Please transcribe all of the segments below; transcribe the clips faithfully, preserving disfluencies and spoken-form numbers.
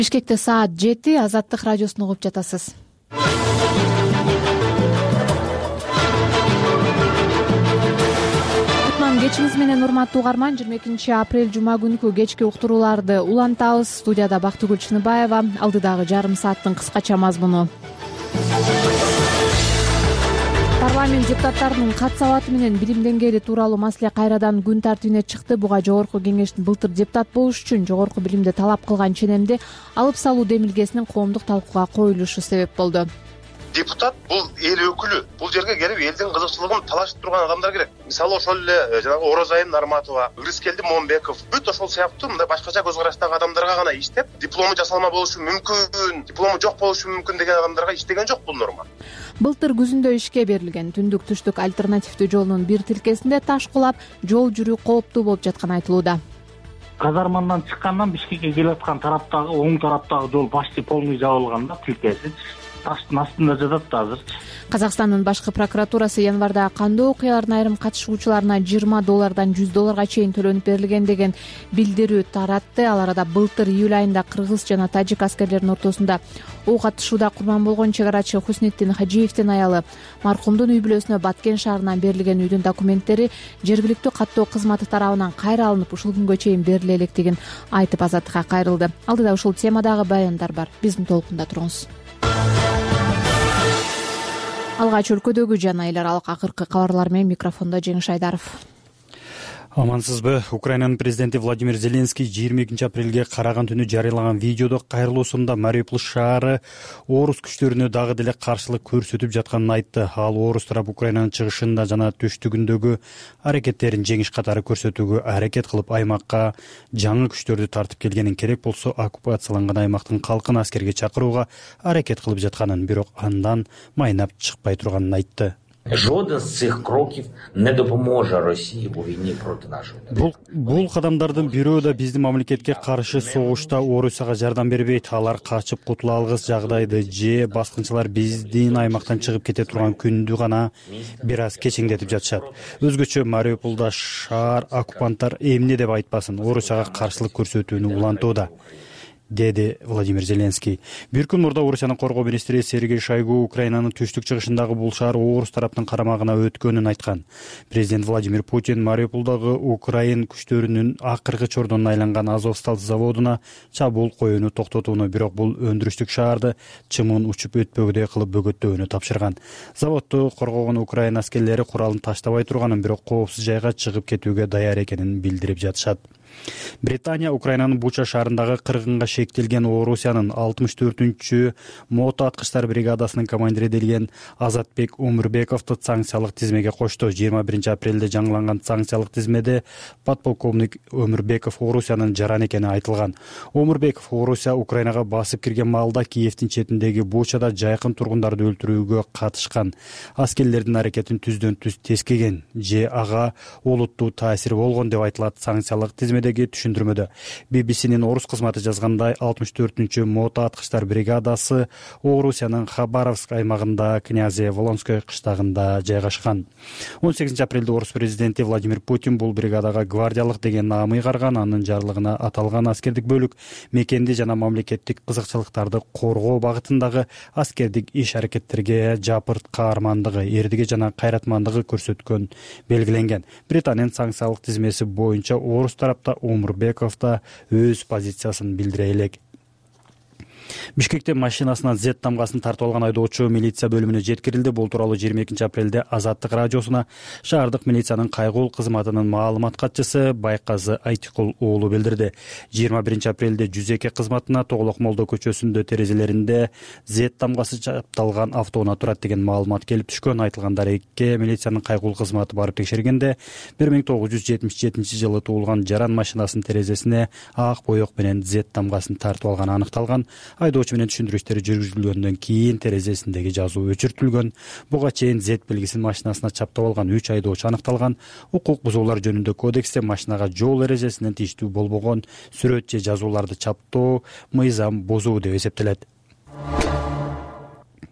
Бишкекте саат жети, Азаттык радиосун угуп жатасыз. Кечиңиз менен урматтуу угарман, жыйырма экинчи апрель жума күнкү кечки уктурууларды улантабыз. Студияда Бактыгүл Чыныбаева. Алдыдагы жарым сааттын кыскача мазмуну. Парламент депутаттарынын кат сабаты менен билим деңгээли тууралуу маселе кайрадан күн тартибине чыкты. Буга жогорку кеңештин былтыр депутат болуш үчүн жогорку билимди талап кылган ченемди алып салуу демилгесинин коомдук талкууга коюлушу себеп болду. Депутат бул эл өкүлү. Бул жерге келип элдин кызыкчылыгын талашып турган адамдар керек. Мисалы ошол эле жанагы Оразайым Нарматова, Үрүскелди Момбеков, бүт ошол сыяктуу мындай башкача көз караштагы адамдарга гана иштеп, диплому жасалма болушу мүмкүн, диплому жок болушу мүмкүн деген адамдарга иштеген жок бул норма. Былтыр күзүндө ишке берилген түндүк түштүк альтернативдүү жолунун бир тилкесинде таш кулап, жол жүрүү кооптуу болуп жатканы айтылууда. Казармандан чыккандан Бишкекке келип аткан тараптагы, оң тараптагы жол почти полный жабылган да, тилкеси. Таштын астында жатат да азыр. Казакстандын башкы прокуратурасы январда кандуу окуялардын айрым катышуучуларына жыйырма доллардан жүз долларга чейин төлөнүп берилген деген билдирүү таратты. Ал арада былтыр июль айында кыргыз жана тажик аскерлеринин ортосунда ок атышууда курман болгон чек арачы Хуснеттин Хажиевдин аялы маркумдун үй бүлөсүнө Баткен шаарынан берилген үйдүн документтери жергиликтүү каттоо кызматы тарабынан кайра алынып, ушул күнгө чейин бериле электигин айтып Азаттыкка кайрылды. Алдыда ушул темадагы баяндар бар. Биздин толкунда туруңуз. Алгач өлкөдөгү жана эл аралык акыркы кабарлар менен микрофондо Жеңиш Айдаров. Амансызбы? Украинанын президенти Владимир Зеленский жыйырма экинчи апрелге караган түнү жарыялаган видеодо кайрылуусунда Мариуполь шаары орус күчтөрүнө дагы деле каршылык көрсөтүп жатканын айтты. Ал орус тарап Украинанын чыгышында жана түштүгүндөгү аракеттерин жеңиш катары көрсөтүүгө аракет кылып, аймакка жаңы күчтөрдү тартып келгенин, керек болсо оккупацияланган аймактын калкын аскерге чакырууга аракет кылып жатканын, бирок андан майнап чыкпай турганын айтты. Жоден з цих кроків не допоможе Росії у війні проти нашої держави. Бул кадамдардын бирөө да биздин мамлекетке каршы согушта Орусияга жардам бербейт. Алар качып кутула алгыс жагдайды же баскынчылар биздин аймактан чыгып кете турган күндү гана бир аз кечеңдетип жатышат. Өзгөчө Мариуполда шаар оккупанттар эмне деп айтпасын, Орусияга каршылык көрсөтүүнү улантууда, деди Владимир Зеленский. Бир күн мурда Орусиянын коргоо министри Сергей Шойгу Украинанын түштүк чыгышындагы бул шаар орус тараптын карамагына өткөнүн айткан. Президент Владимир Путин Мариуполдагы Украин күчтөрүнүн акыркы чордонуна айланган Азовсталь заводуна чабуул коюуну токтотууну, бирок бул өндүрүштүк шаарды чымын учуп өтпөгүдөй кылып бөгөттөөнү тапшырган. Заводду коргогон Украин аскерлери куралын таштабай турганын, бирок коопсуз жайга чыгып кетүүгө даяр экенин билдирип жатышат. Британия Украинанын Буча шаарындагы кыргынга шектелген Орусиянын алтымыш төртүнчү мото аткычтар бригадасынын командири делген Азатбек Өмүрбековду санкциялык тизмеге кошту. жыйырма биринчи апрелде жаңыланган санкциялык тизмеде подполковник Өмүрбеков Орусиянын жаран экени айтылган. Өмүрбеков Орусия Украинага басып кирген маалда Киевдин четиндеги Бучада жайкын тургундарды өлтүрүүгө катышкан. Аскерлердин аракетин түздөн түз тескеген же ага олуттуу таасири болгон деп айтылат санкциялык тизме түшүндүрмөдө. би би синин орус кызматы жазгандай, алтымыш төртүнчү мото аткычтар бригадасы Орусиянын Хабаровск аймагында Князе Волонской кыштагында жайгашкан. он сегизинчи апрелде орус президенти Владимир Путин бул бригадага гвардиялык деген наам ыйгарган. Анын жарлыгына аталган аскердик бөлүк мекенди жана мамлекеттик кызыкчылыктарды коргоо багытындагы аскердик иш аракеттерге жапырт каармандыгы, эрдиги жана кайратмандыгы көрсөткөн белгиленген. Британиянын санкциялык тизмеси боюнча орус тарапта Өмүрбеков да өз позициясын билдире элек. Бишкекте машинасынан Z тамгасын тартып алган айдоочу милиция бөлүмүнө жеткирилди. Бул тууралуу жыйырма экинчи апрелде Азаттык радиосуна шаардык милициянын кайгуул кызматынын маалымат катчысы Байказы Айтыкул уулу билдирди. жыйырма биринчи апрелде жүз эки кызматына Тоголок Молдо көчөсүндө терезелеринде Z тамгасы чапталган автоунаа турат деген маалымат келип түшкөн. Айтылган дарекке милициянын кайгуул кызматы барып текшергенде бир миң тогуз жүз жетимиш жетинчи жылы туулган жаран машинасынын терезесине ак боек менен Z тамгасын тартып алганы аныкталган. Айдоочу менен түшүндүрүштөр жүргүзүлгөндөн кийин терезесиндеги жазуу өчүртүлгөн. Буга чейин Z белгисин машинасына чаптап алган үч айдоочу аныкталган. Укук бузуулар жөнүндө кодексте машинага жол эрежесинен тийиштүү болбогон сүрөт же жазууларды чаптоо мыйзам бузуу деп эсептелет.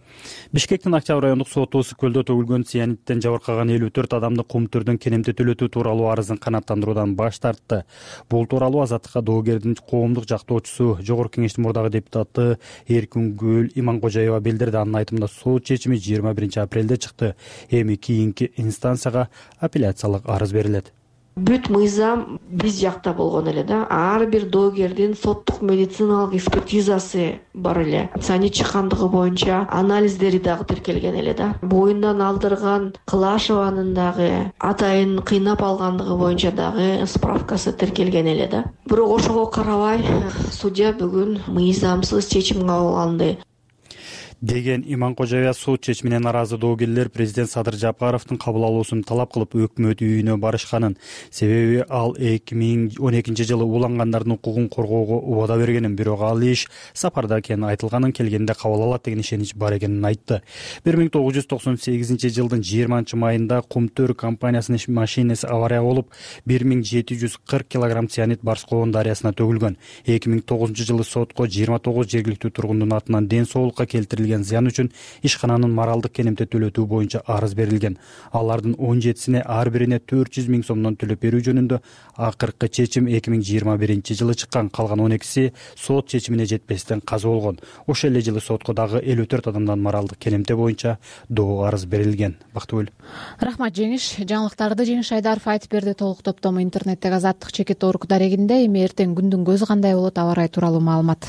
Бишкектин Октябрь райондук соту ысык көлдө төгүлгөн цианиттен жабыркаган элүү төрт адамды кумтүрдөн кенемте төлөтүү тууралуу арызын канааттандыруудан баш тартты. Бул тууралуу Азаттыкка доогердин коомдук жактоочусу, Жогорку Кеңештин мурдагы депутаты Эркүнгүл Иманкожаева билдирди. Анын айтымында сот чечими жыйырма биринчи апрелде чыкты. Эми кийинки инстанцияга апелляциялык арыз берилет. Бүт мыйзам биз жакта болгон эле да. Ар бир доогердин соттук медициналык экспертизасы бар эле. Цианид чыккандыгы боюнча анализдери дагы тиркелген эле да. Боюндан алдырган Кылашованын дагы атайын кыйнап алгандыгы боюнча дагы справкасы тиркелген эле да. Бирок ошого карабай судья бүгүн мыйзамсыз чечим кабыл алды деген Иманкожаева сот чечимине наразы доогерлер президент Садыр Жапаровдун кабыл алуусун талап кылып өкмөт үйүнө барышканын, себеби ал эки миң он экинчи жылы улангандардын укугун коргоого убада бергенин, бирок ал иш сапарда экени айтылганын, келгенде кабыл алат деген ишенич бар экенин айтты. бир миң тогуз жүз токсон сегизинчи жылдын жыйырманчы майында Кумтөр компаниясынын машинеси авария болуп, бир миң жети жүз кырк килограмм цианид Барскоон дарыясына төгүлгөн. эки миң тогузунчу жылы сотко жыйырма тогуз жергиликтүү тургундун атынан ден соолукка келтирилген зыян үчүн ишкананын моралдык кенемте төлөтүү боюнча арыз берилген. Алардын он жетисине ар бирине төрт жүз миң сомдон төлөп берүү жөнүндө акыркы чечим эки миң жыйырма биринчи жылы чыккан. Калган он экиси сот чечимине жетпестен каза болгон. Ошол эле жылы сотко дагы элүү төрт адамдан моралдык кенемте боюнча доо арыз берилген. Бактыгүл. Рахмат Жеңиш. Жаңылыктарды Жеңиш Айдаров айтып берди. Толук топтому интернеттеги Азаттык чекит орг дарегинде. Эми эртең күндүн көзү кандай болот, аба ырайы тууралуу маалымат.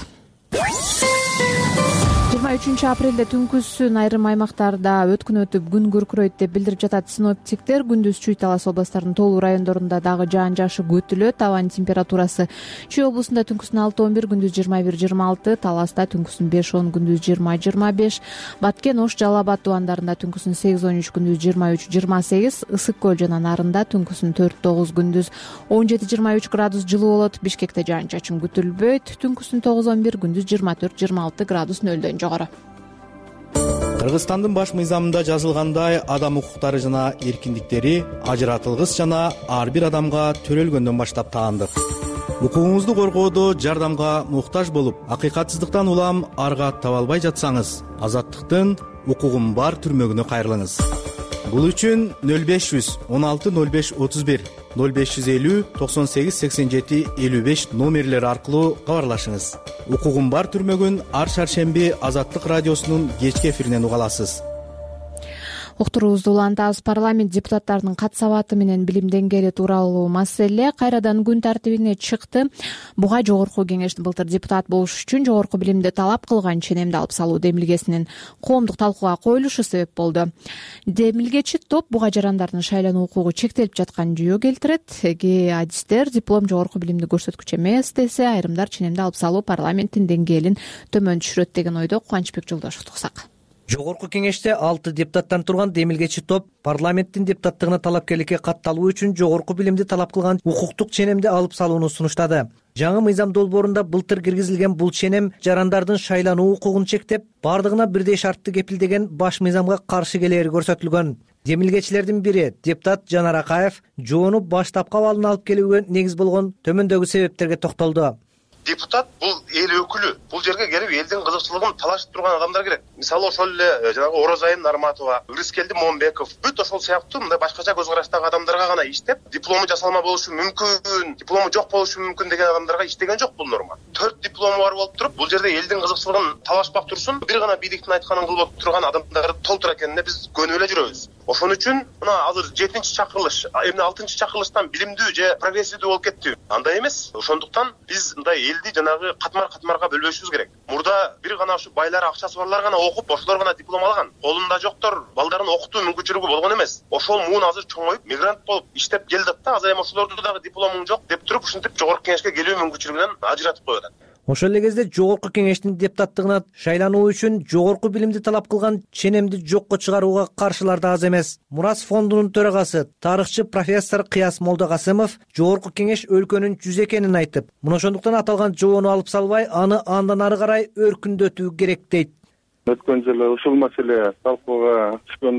жыйырма үчүнчү апрелде түнкүсүн айрым аймактарда өткүн өтүп күн күркүрөйт деп билдирип жатат синоптиктер. Күндүз Чүй Талас областарынын тоолуу райондорунда дагы жаан жашы күтүлөт. Абанын температурасы Чүй облусунда түнкүсүн алты он бир, күндүз жыйырма бир жыйырма алты, Таласта түнкүсүн беш он, күндүз жыйырма жыйырма беш, Баткен, Ош, Жалал Абад тубандарында түнкүсүн сегиз он үч, күндүз жыйырма үч жыйырма сегиз, Ысык көл жана Нарында түнкүсүн төрт тогуз, күндүз он жети жыйырма үч градус жылуу болот. Бишкекте жаан чачын күтүлбөйт. Түнкүсүн тогуз он бир, күндүз жыйырма төрт жыйырма алты градус нөлдөн жогору. Кыргызстандын баш мыйзамында жазылгандай, адам укуктары жана эркиндиктери ажыратылгыс жана ар бир адамга төрөлгөндөн баштап таандык. Укугуңузду коргоодо жардамга муктаж болуп, акыйкатсыздыктан улам арга таба албай жатсаңыз, Азаттыктын укугум бар түрмөгүнө кайрылыңыз. Бул үчүн нөл беш жүз он алты нөл беш отуз бир, нөл беш жүз элүү токсон сегиз сексен жети элүү беш номерлери аркылуу кабарлашыңыз. Укугум бар түрмөгүн ар шаршемби Азаттык радиосунун кечки эфиринен уга аласыз. Уктуруубузду улантабыз. Парламент депутаттарынын кат сабаты менен билим деңгээли тууралуу маселе кайрадан күн тартибине чыкты. Буга Жогорку Кеңештин былтыр депутат болуш үчүн жогорку билимди талап кылган ченемди алып салуу демилгесинин коомдук талкууга коюлушу себеп болду. Демилгечи топ буга жарандардын шайлануу укугу чектелип жаткан жүйө келтирет. Эги адистер диплом жогорку билимди көрсөткүч эмес десе, айрымдар ченемди алып салуу парламенттин деңгээлин төмөн түшүрөт деген ойдо. Кубанычбек Жолдошевду уксак. Жогорку Кеңеште алты депутаттан турган демилгечи топ парламенттин депутаттыгына талапкерликке катталуу үчүн жогорку билимди талап кылган укуктук ченемди алып салууну сунуштады. Жаңы мыйзам долбоорунда былтыр киргизилген бул ченем жарандардын шайлануу укугун чектеп, бардыгына бирдей шартты кепилдеген баш мыйзамга каршы келери көрсөтүлгөн. Демилгечилердин бири депутат Жанар Акаев жоону баштапкы абалына алып келүүгө негиз болгон төмөндөгү себептерге токтолду. Депутат бул эл өкүлү. Бул жерге келип элдин кызыкчылыгын талашып турган адамдар керек. Мисалы ошол эле жанагы Орозайын Нарматова, Ырыскелди Момбеков, бүт ошол сыяктуу мындай башкача көз караштагы адамдарга гана иштеп, диплому жасалма болушу мүмкүн, диплому жок болушу мүмкүн деген адамдарга иштеген жок бул норма. Төрт диплому бар болуп туруп, бул жерде элдин кызыкчылыгын талашпак турсун, бир гана бийликтин айтканын кылып турган адамдар толтура экенине биз көнүп эле жүрөбүз. Ошон үчүн мына азыр жетинчи чакырылыш, эмне алтынчы чакырылыштан билимдүү же прогрессивдүү болуп кетти. Андай эмес. Ошондуктан биз мындай элди жанагы катмар-катмарга бөлбөшүбүз керек. Мурда бир гана ушу байлар, акчасы барлар гана окуп, ошолор гана диплом алган. Колунда жоктор балдарын окутуу мүмкүнчүлүгү болгон эмес. Ошол муун азыр чоңоюп, мигрант болуп иштеп келди да, азыр эми ошолорду дагы дипломуң жок деп туруп, ушинтип жогорку кеңешке келүү мүмкүнчүлүгүнөн ажыратып коюп атат. Ошол эле кезде жогорку кеңештин депутаттыгына шайлануу үчүн жогорку билимди талап кылган ченемди жокко чыгарууга каршылар да аз эмес. Мурас фондунун төрагасы, тарыхчы профессор Кыяс Молдокасымов жогорку кеңеш өлкөнүн жүзү экенин айтып, мына ошондуктан аталган жобону алып салбай, аны андан ары карай өркүндөтүү керек дейт. Өткөн жылы ушул маселе талкууга түшкөндө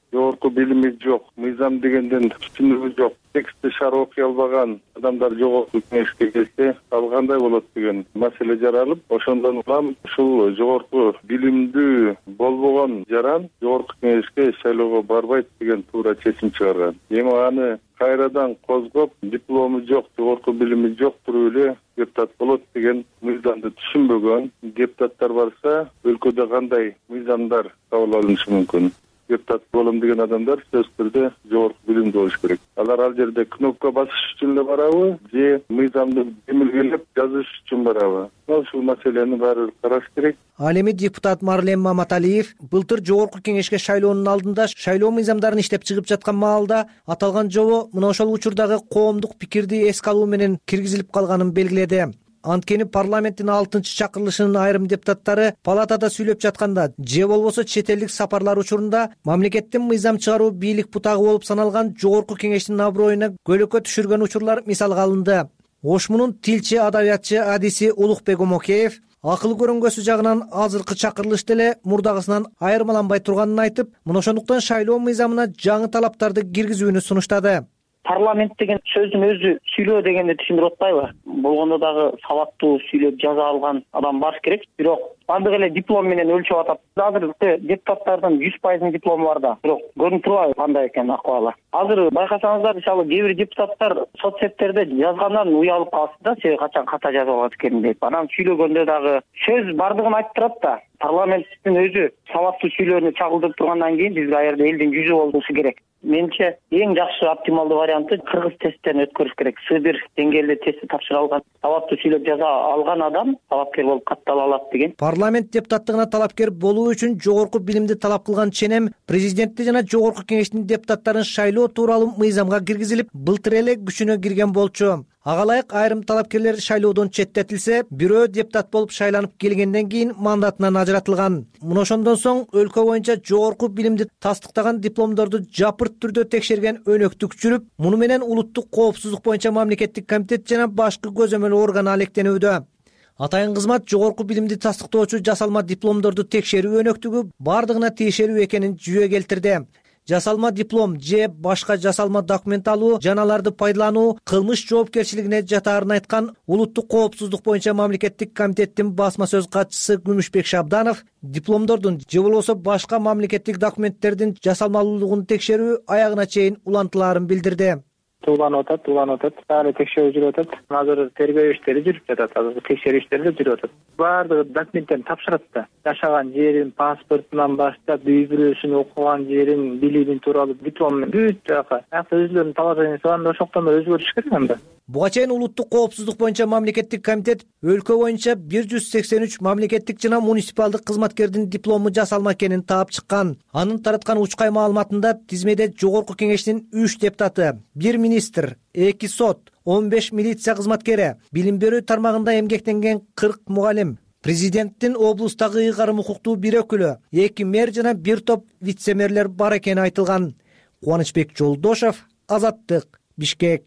жогорку билими жок, мыйзам дегенден түшүнүгү жок, текстти шаар окуй албаган адамдар жогорку кеңешке келсе ал кандай болот деген маселе жаралып, ошондон улам ушул жогорку билимдүү болбогон жаран жогорку кеңешке шайлоого барбайт деген туура чечим чыгарган. Эми аны кайрадан козгоп, диплому жок, жогорку билими жок туруп эле депутат болот деген мыйзамды түшүнбөгөн депутаттар барса, өлкөдө кандай мыйзамдар кабыл алынышы мүмкүн? Депутат болом деген адамдар сөзсүз түрдө жогорку билимдүү болуш керек. Алар ал жерде кнопка басыш үчүн эле барабы, же мыйзамды демилгелеп жазыш үчүн барабы? Ушул маселени баары караш керек. Ал эми депутат Марлен Маматалиев былтыр жогорку кеңешке шайлоонун алдында шайлоо мыйзамдарын иштеп чыгып жаткан маалда аталган жобо мына ошол учурдагы коомдук пикирди эске алуу менен киргизилип калганын белгиледи. Анткени парламенттин алтынчы чакырылышынын айрым депутаттары палатада сүйлөп жатканда же болбосо чет элдик сапарлар учурунда мамлекеттин мыйзам чыгаруу бийлик бутагы болуп саналган жогорку кеңештин аброюна көлөкө түшүргөн учурлар мисалга алынды. Ошмунун тилчи, адабиятчы, адиси Улукбек Омокеев акыл көрөнгөсү жагынан азыркы чакырылыш деле мурдагысынан айырмаланбай турганын айтып, мына ошондуктан шайлоо мыйзамына жаңы талаптарды киргизүүнү сунуштады. Парламент деген сөздүн өзү сүйлөө дегенди түшүндүрүп атпайбы? Болгондо дагы сабаттуу сүйлөп жаза алган адам бар керек. Бирок андык эле диплом менен өлчөп атат. Азыр депутаттардын жүз пайыз диплому бар да. Бирок көрүнүп турбайбы кандай экен акыбалы? Азыр байкасаңыздар, мисалы кээ бир депутаттар соцсеттерде жазгандан уялып калышты да, себеби качан ката жазып алат экен деп. Анан сүйлөгөндө дагы сөз бардыгын айтып турат да. Парламенттин өзү сабаттуу сүйлөөнү чагылдырып тургандан кийин бизге ал жерде элдин жүзү болушу керек. Менимче эң жакшы оптималдуу варианты кыргыз тесттен өткөрүш керек. С бир деңгээлде тестти тапшыра алган, сабаттуу сүйлөп жаза алган адам талапкер болуп каттала алат деген. Парламент депутаттыгына талапкер болуу үчүн жогорку билимди талап кылган ченем президентти жана жогорку кеңештин депутаттарын шайлоо тууралуу мыйзамга киргизилип, былтыр эле күчүнө кирген болчу. Ага ылайык айрым талапкерлер шайлоодон четтетилсе, бирөө депутат болуп шайланып келгенден кийин мандатынан ажыратылган. Мына ошондон соң өлкө боюнча жогорку билимди тастыктаган дипломдорду жапырт түрдө текшерген өнөктүк жүрүп, муну менен улуттук коопсуздук боюнча мамлекеттик комитет жана башкы көзөмөл орган алектенүүдө. Атайын кызмат жогорку билимди тастыктоочу жасалма дипломдорду текшерүү өнөктүгү бардыгына тиешелүү экенин жүйө келтирди. Жасалма диплом же башка жасалма документ алуу жана аларды пайдалануу кылмыш жоопкерчилигине жатаарын айткан улуттук коопсуздук боюнча мамлекеттик комитеттин басма сөз катчысы Күмүшбек Шабданов дипломдордун же болбосо башка мамлекеттик документтердин жасалмалуулугун текшерүү аягына чейин улантылаарын билдирди. Уланып атат, уланып атат, аны текшерүү жүрүп атат. Азыр тергөө иштери жүрүп жатат, азыр текшерүү иштери жүрүп атат. Баардыгы документтерин тапшырат да. Жашаган жерин, паспортунан баштап, үй бүлөсүн, окуган жерин, билимин тууралуу диплом бүт жака. Акта өзлөрүнүн талабын анда ошоктон өзгөрүш керек анда. Буга чейин улуттук коопсуздук боюнча мамлекеттик комитет өлкө боюнча бир жүз сексен үч мамлекеттик жана муниципалдык кызматкердин диплому жасалма экенин таап чыккан. Анын тараткан учкай маалыматында тизмеде жогорку кеңештин үч депутаты, бир министр, эки сот, он беш милиция кызматкери, билим берүү тармагында эмгектенген кырк мугалим, президенттин облустагы ыйгарым укуктуу бир өкүлү, эки мэр жана бир топ вице-мэрлер бар экени айтылган. Кубанычбек Жолдошов, Азаттык, Бишкек.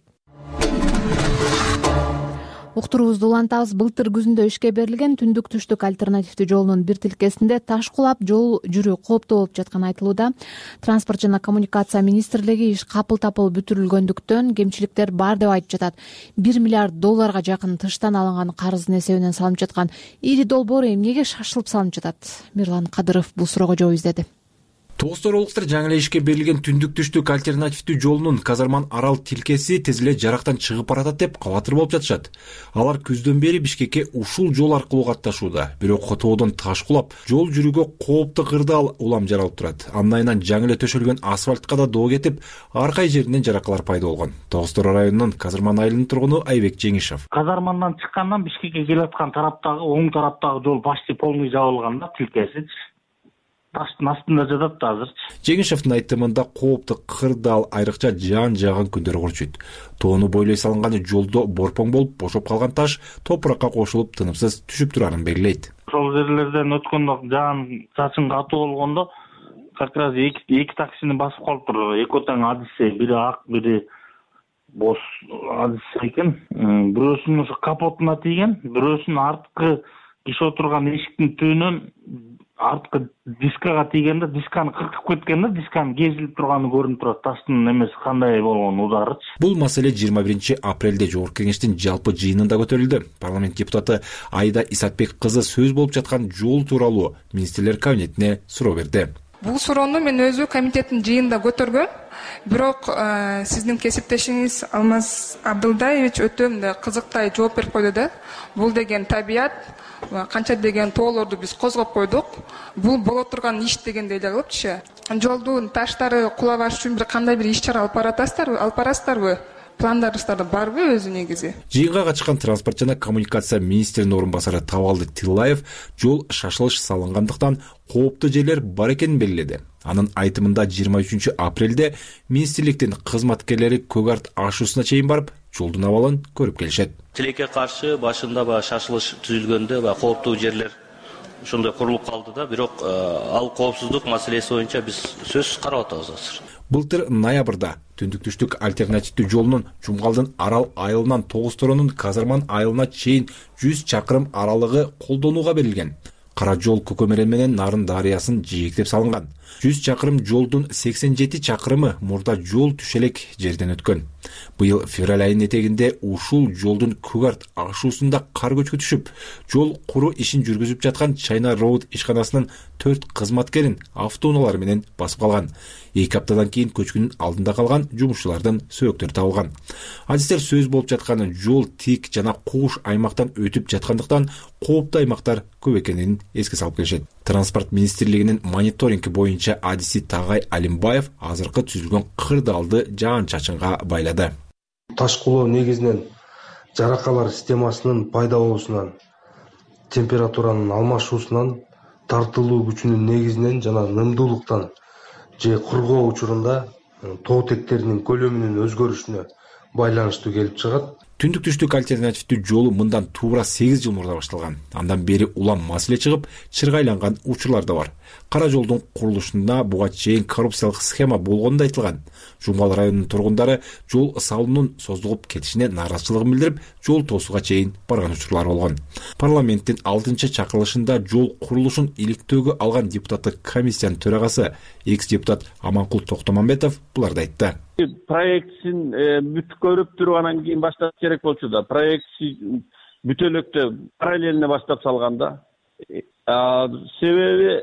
Уктуруубузду улантабыз. Былтыр күзүндө ишке берилген түндүк түштүк альтернативдүү жолунун бир тилкесинде таш кулап жол жүрүү кооптуу болуп жатканы айтылууда. Транспорт жана коммуникация министрлиги иш капыл-тапыл бүтүрүлгөндүктөн кемчиликтер бар деп айтып жатат. бир миллиард долларга жакын тыштан алынган карыздын эсебинен салынып жаткан ири долбоор эмнеге шашылып салынып жатат? Мирлан Кадыров бул суроого жооп издеди. Тоосторолуктар жаңы эле ишке берилген түндүк түштүк альтернативдүү жолунун Казарман Арал тилкеси тез эле жарактан чыгып баратат деп кабатыр болуп жатышат. Алар күздөн бери Бишкекке ушул жол аркылуу катташууда. Бирок тоодон таш кулап, жол жүрүүгө кооптуу кырдаал улам жаралып турат. Анын айынан жаңы эле төшөлгөн асфальтка да доо кетип, ар кай жеринен жаракалар пайда болгон. Тоостор районунун Казарман айылынын тургуну Айбек Жеңишев. Казармандан чыккандан Бишкекке келаткан тараптагы, оң тараптагы жол почти полный жабылган да, тилкеси. Таштын астында жатат азыр. Жеңишевдин айтымында кооптуу кырдаал айрыкча жаан жааган күндөр урчуйт. Тоону бойлой салынган жолдо борпоң болуп бошоп калган таш топуракка кошулуп тынымсыз түшүп турарын белгилейт. Ошол жерлерден өткөндө жаан чачын катуу болгондо как раз эки эки таксини басып калыптыр. Эки тең адисе, бири ак, бири бош адисе экен. Бирөөсүнүн ошо капотуна тийген, бирөөсүнүн арткы киши отурган эшиктин түбүнөн арткы дискага тийгенде дисканы кыркып кеткен да, дисканын кезилип турганы көрүнүп турат, таштын эмеси кандай болгон ударычы. Бул маселе жыйырма биринчи апрелде Жогорку Кеңештин жалпы жыйынында көтөрүлдү. Парламент депутаты Айда Исатбек кызы сөз болуп жаткан жол тууралуу министрлер кабинетине суроо берди. Бул суроону мен өзү комитеттин жыйынында көтөргөм. Бирок сиздин кесиптешиңиз Алмаз Абдылдаевич өтө мындай кызыктай жооп берип койду да. Бул деген табият, канча деген тоолорду биз козгоп койдук. Бул боло турган иш дегендей эле кылыпчы. Жолдун таштары кулабаш үчүн бир кандай бир иш чара алып баратасыздарбы? Алып барасыздарбы? Пландарыңыздарда барбы өзү негизи? Жыйынга катышкан транспорт жана коммуникация министринин орун басары Табалды Тиллаев жол шашылыш салынгандыктан кооптуу жерлер бар экенин белгиледи. Анын айтымында жыйырма үчүнчү апрелде министрликтин кызматкерлери Көк Арт ашуусуна чейин барып, жолдун абалын көрүп келишет. Тилекке каршы башында баягы шашылыш түзүлгөндө баягы кооптуу жерлер ошондой курулуп калды да, бирок ал коопсуздук маселеси боюнча биз сөз карап атабыз азыр. Былтыр ноябрда түндүк-түштүк альтернативдүү жолунун Жумгалдын Арал айылынан Тогуз Торонун Казарман айылына чейин жүз чакырым аралыгы колдонууга берилген. Кара жол Көкөмөрөн менен Нарын дарыясын жээктеп салынган. жүз чакырым жолдун сексен жети чакырымы мурда жол түшелек жерден өткөн. Быйыл февраль айынын этегинде ушул жолдун Көк Арт ашуусунда кар көчкү түшүп, жол куруу ишин жүргүзүп жаткан Чайна Роуд ишканасынын төрт кызматкерин автоунаалар менен басып калган. эки аптадан кийин көчкүнүн алдында калган жумушчулардын сөөктөрү табылган. Адистер сөз болуп жатканы жол тик жана кууш аймактан өтүп жаткандыктан кооптуу аймактар көп экенин эске салып келишет. Транспорт министрлигинин мониторинги боюнча адиси Тагай Алимбаев азыркы түзүлгөн кырдаалды жаан-чачынга байлады. Таш кулоо негизинен жаракалар системасынын пайда болуусунан, температуранын алмашуусунан, тартылуу күчүнүн негизинен жана нымдуулуктан же кургоо учурунда тоотектеринин көлөмүнүн өзгөрүшүнө байланыштуу келип чыгат. Түндүк-түштүк альтернативдүү жолу мындан туура сегиз жыл мурда башталган. Андан бери улам маселе чыгып, чыргайланган учурлар да бар. Кара жолдун курулушунда буга чейин коррупциялык схема болгону да айтылган. Жумгал районунун тургундары жол салуунун создугуп кетишине нааразычылыгын билдирип, жол тосууга чейин барган учурлар болгон. Парламенттин алтынчы чакырылышында жол курулушун иликтөөгө алган депутаттык комиссиянын төрагасы экс-депутат Аманкул Токтомамбетов буларды айтты. Проектсин бүт көрүп туруп анан кийин баштап керек болчу да. Проектси бүтөлөктө параллельно баштап салганда. Себеби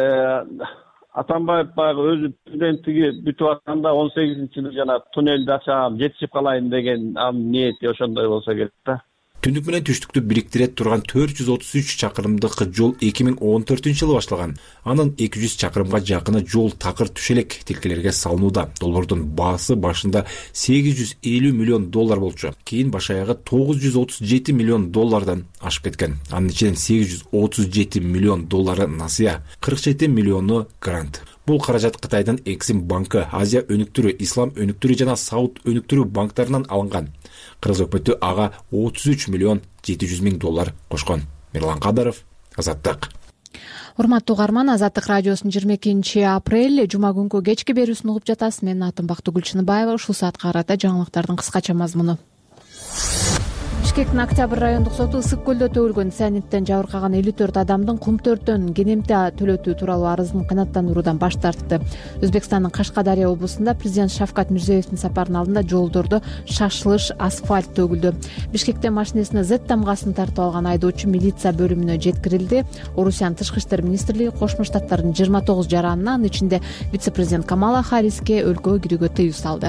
Атамбаев баягы өзү президенттиги бүтүп атканда он сегизинчи жылы жана туннелди ачам жетишип калайын деген анын ниети ошондой болсо керек да. Түндүк менен түштүктү бириктире турган төрт жүз отуз үч чакырымдык жол эки миң он төртүнчү жылы башталган. Анын эки жүз чакырымга жакыны жол такыр түшелек тилкелерге салынууда. Доллордун баасы башында сегиз жүз элүү миллион доллар болчу. Кийин баш аягы тогуз жүз отуз жети миллион доллардан ашып кеткен. Анын ичинен сегиз жүз отуз жети миллион доллары насыя, кырк жети миллиону грант. Бул каражат Кытайдын Эксим банкы, Азия өнүктүрүү, Ислам өнүктүрүү жана Сауд өнүктүрүү банктарынан алынган. Кыргыз өкмөтү ага отуз үч миллион жети жүз миң доллар кошкон. Мирлан Кадаров, Азаттык. Урматтуу угарман, Азаттык радиосунун жыйырма экинчи апрель жума күнкү кечки берүүсүн угуп жатасыз. Мен атым Бактыгүл Чыныбаева. Ушул саатка карата жаңылыктардын кыскача мазмуну. Бишкектин Октябрь райондук соту Ысык көлдө төгүлгөн цианиттен жабыркаган элүү төрт адамдын кумтөрттөн кенемте төлөтүү тууралуу арызын канааттандыруудан баш тартты. Өзбекстандын Кашкадария облусунда президент Шавкат Мирзиёевдин сапарынын алдында жолдордо шашылыш асфальт төгүлдү. Бишкектен машинесине Z тамгасын тартып алган айдоочу милиция бөлүмүнө жеткирилди. Орусиянын тышкы иштер министрлиги Кошмо Штаттардын жыйырма тогуз жаранына, анын ичинде вице-президент Камала Харриске өлкөгө кирүүгө тыюу салды.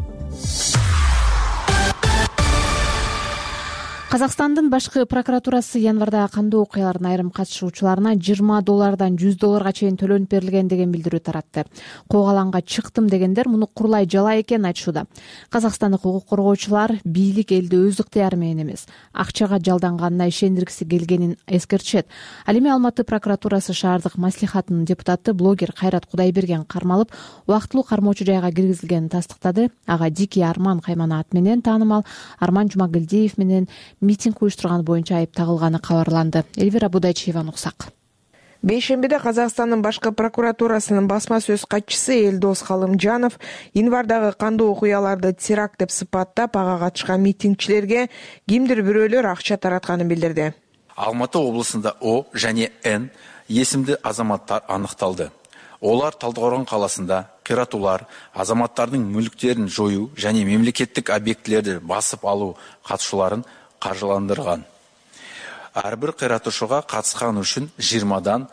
Казакстандын башкы прокуратурасы январда кандуу окуялардын айрым катышуучуларына жыйырма доллардан жүз долларга чейин төлөнүп берилген деген билдирүү таратты. Кууга аланга чыктым дегендер муну курулай жалаа экенин айтышууда. Казакстандык укук коргоочулар бийлик элди өз ыктыяры менен эмес, акчага жалданганына ишендиргиси келгенин эскертишет. Ал эми Алматы прокуратурасы шаардык маслихатынын депутаты блогер Кайрат Кудайберген кармалып, убактылуу кармоочу жайга киргизилгенин тастыктады. Ага Дикий Арман Кайманат менен таанымал Арман Жумагелдиев менен митинг уюштурган боюнча айып тагылганы кабарланды. Эльвира Будайчиева нуксак. Бейшембиде Казакстандын башкы прокуратурасынын басма сөз катчысы Элдос Калымжанов январдагы кандуу окуяларды теракт деп сыпаттап, ага катышкан митингчилерге кимдир бирөөлөр акча таратканын билдирди. Алматы облусунда О және Н есімді азаматтар анықталды. Олар Талдықорған қаласында қиратулар, азаматтардың мүліктерін жою және мемлекеттік объектілерді басып алу қатысушыларын қаржыландырған. Әрбір қиратушыға қатысқан үшін жиырмадан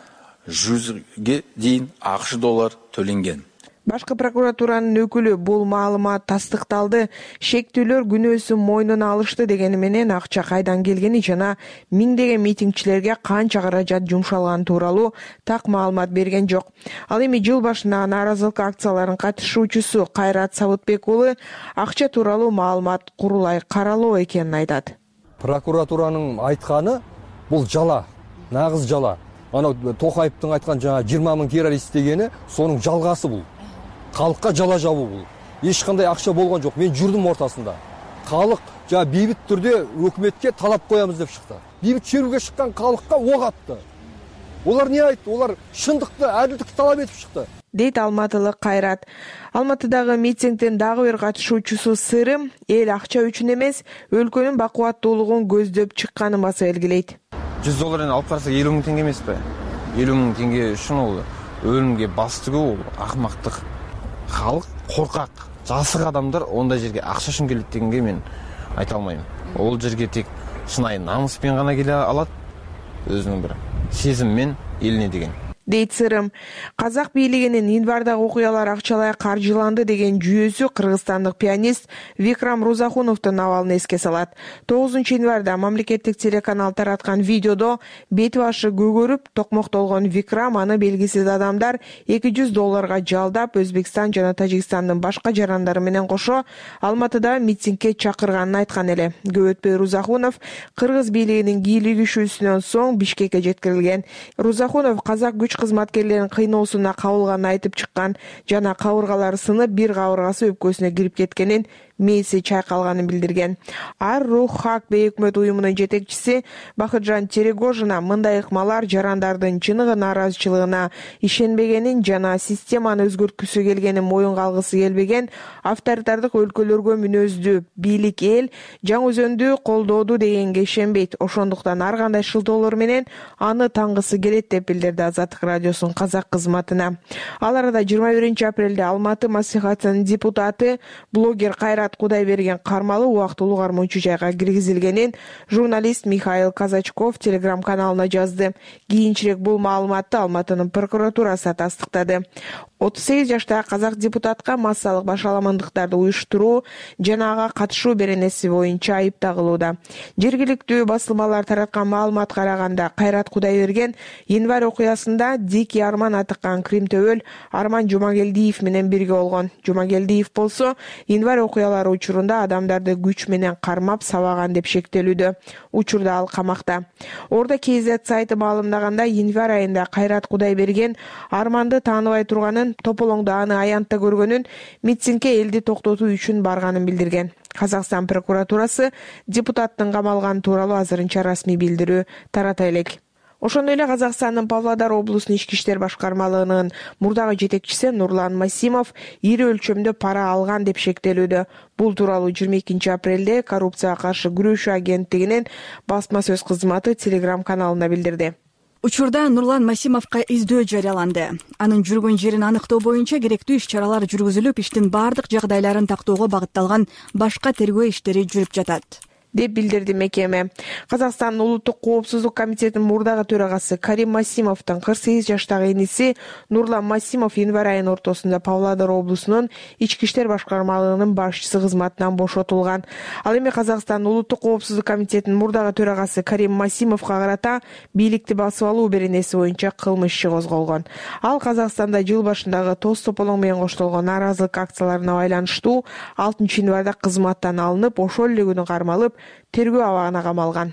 жүзге дейін ақш доллар төленген. Башкы прокуратуранын өкүлү бул маалымат тастыкталды. Шектүүлөр күнөөсүн мойнуна алышты дегени менен акча кайдан келгени жана миңдеген митингчилерге канча каражат жумшалганы тууралуу так маалымат берген жок. Ал эми жыл башында нааразылык акцияларынын катышуучусу Кайрат Сабытбек уулу акча тууралуу маалымат курулай каралуу экенин айтат. Прокуратуранын айтканы бул жала, нагыз жала. Ана Токаевдин айткан жана жыйырма миң террорист дегени сонун жалгасы бул. Халыққа жала жабу бұл. Ешқандай ақша болған жоқ. Мен жүрдім ортасында. Халық жа бейбіт түрде өкіметке талап қоямыз деп шықты. Бейбіт шеруге шыққан халыққа оқ атты. Олар не айтты? Олар шындықты, әділдікті талап етіп шықты. Дейт алматылык Кайрат. Алматыдагы митингдин дагы бир катышуучусу Сырым эл акча үчүн эмес, өлкөнүн бакубаттуулугун көздөп чыкканын баса белгилейт. жүз долларын алып карасак элүү миң теңге эмес пе? элүү миң теңге үчүн ол өлүмгө бастыгы, ол акмактык. Халық қорқақ, жасық адамдар ондай жерге ақша үшін келеді дегенге мен айта алмаймын. Ол жерге тек шынайы намыспен ғана келе алады, өзінің бір сезіммен еліне деген. Дейт Сырым. Казак бийлигинин январдагы окуялар акчалай каржыланды деген жүйөсү кыргызстандык пианист Викрам Рузахуновдун абалын эске салат. тогузунчу январда мамлекеттик телеканал тараткан видеодо бет башы көгөрүп токмоктолгон Викрам аны белгисиз адамдар эки жүз долларга жалдап Өзбекстан жана Тажикстандын башка жарандары менен кошо Алматыда митингге чакырганын айткан эле. Көп өтпөй Рузахунов кыргыз бийлигинин кийлигишүүсүнөн соң Бишкекке жеткирилген. Рузахунов казак күч кызматкерлерин кыйноосуна кабылганын айтып чыккан жана кабыргалары сынып бир кабыргасы өпкөсүнө кирип кеткенин, мээси чайкалганын билдирген. Ар Рух Хак бейөкмөт уюмунун жетекчиси Бахытжан Терегожина мындай ыкмалар жарандардын чыныгы нааразычылыгына ишенбегенин жана системаны өзгөрткүсү келгенин моюнга алгысы келбеген авторитардык өлкөлөргө мүнөздүү бийлик эл жаңы өзөндү колдоду дегенге ишенбейт. Ошондуктан ар кандай шылтоолор менен аны таңгысы келет деп билдирди Азаттык радиосунун казак кызматына. Ал арада жыйырма биринчи апрелде Алматы маслихатынын депутаты блогер Кайрат Кудайберген кармалуу убактылуу кармоочу жайга киргизилгенин журналист Михаил Казачков телеграм каналына жазды. Кийинчерээк бул маалыматты Алматынын прокуратурасы тастыктады. отуз сегиз жаштагы казак депутатка массалык башаламандыктарды уюштуруу жана ага катышуу беренеси боюнча айып тагылууда. Жергиликтүү басылмалар тараткан маалыматка караганда Кайрат Кудайберген январь окуясында Дикий Арман атыккан Кримтөбөл Арман Жумагелдиев менен бирге болгон. Жумагелдиев болсо январь окуялары учурунда адамдарды күч менен кармап сабаган деп шектелүүдө. Учурда ал камакта. Орда кей зет сайты маалымдаганда январь айында Кайрат Кудайберген Арманды тааныбай турганын, тополоңдо аны аянтта көргөнүн, митингге элди токтотуу үчүн барганын билдирген. Казакстан прокуратурасы депутаттын камалганы тууралуу азырынча расмий билдирүү тарата элек. Ошондой эле Казакстандын Павлодар облусунун ички иштер башкармалыгынын мурдагы жетекчиси Нурлан Масимов ири өлчөмдө пара алган деп шектелүүдө. Бул тууралуу жыйырма экинчи апрелде коррупцияга каршы күрөшүү агенттигинин басма сөз кызматы телеграм каналында билдирди. Учурда Нурлан Масимовго издөө жарыяланды. Анын жүргөн жерин аныктоо боюнча керектүү иш-чаралар жүргүзүлүп, иштин бардык жагдайларын тактоого багытталган башка тергөө иштери жүрүп жатат деп билдирди мекеме. Казакстандын улуттук коопсуздук комитетинин мурдагы төрагасы Карим Масимовдун кырк сегиз жаштагы иниси Нурлан Масимов январь айынын ортосунда Павлодар облусунун ички иштер башкармалыгынын башчысы кызматынан бошотулган. Ал эми Казакстандын улуттук коопсуздук комитетинин мурдагы төрагасы Карим Масимовго карата бийликти басып алуу беренеси боюнча кылмыш иши козголгон. Ал Казакстанда жыл башындагы тоз тополоң менен коштолгон нааразылык акцияларына байланыштуу алтынчы январда кызматтан алынып, ошол эле күнү кармалып, тергөө абагына камалган.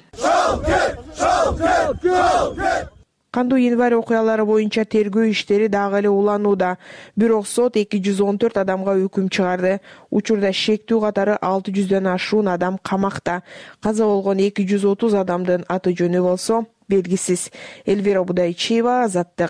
Кандуу январь окуялары боюнча тергөө иштери дагы эле уланууда. Бирок сот эки жүз он төрт адамга өкүм чыгарды. Учурда шектүү катары алты жүздөн ашуун адам камакта. Каза болгон эки жүз отуз адамдын аты жөнү болсо белгисиз. Эльвира Будайчиева, Азаттык.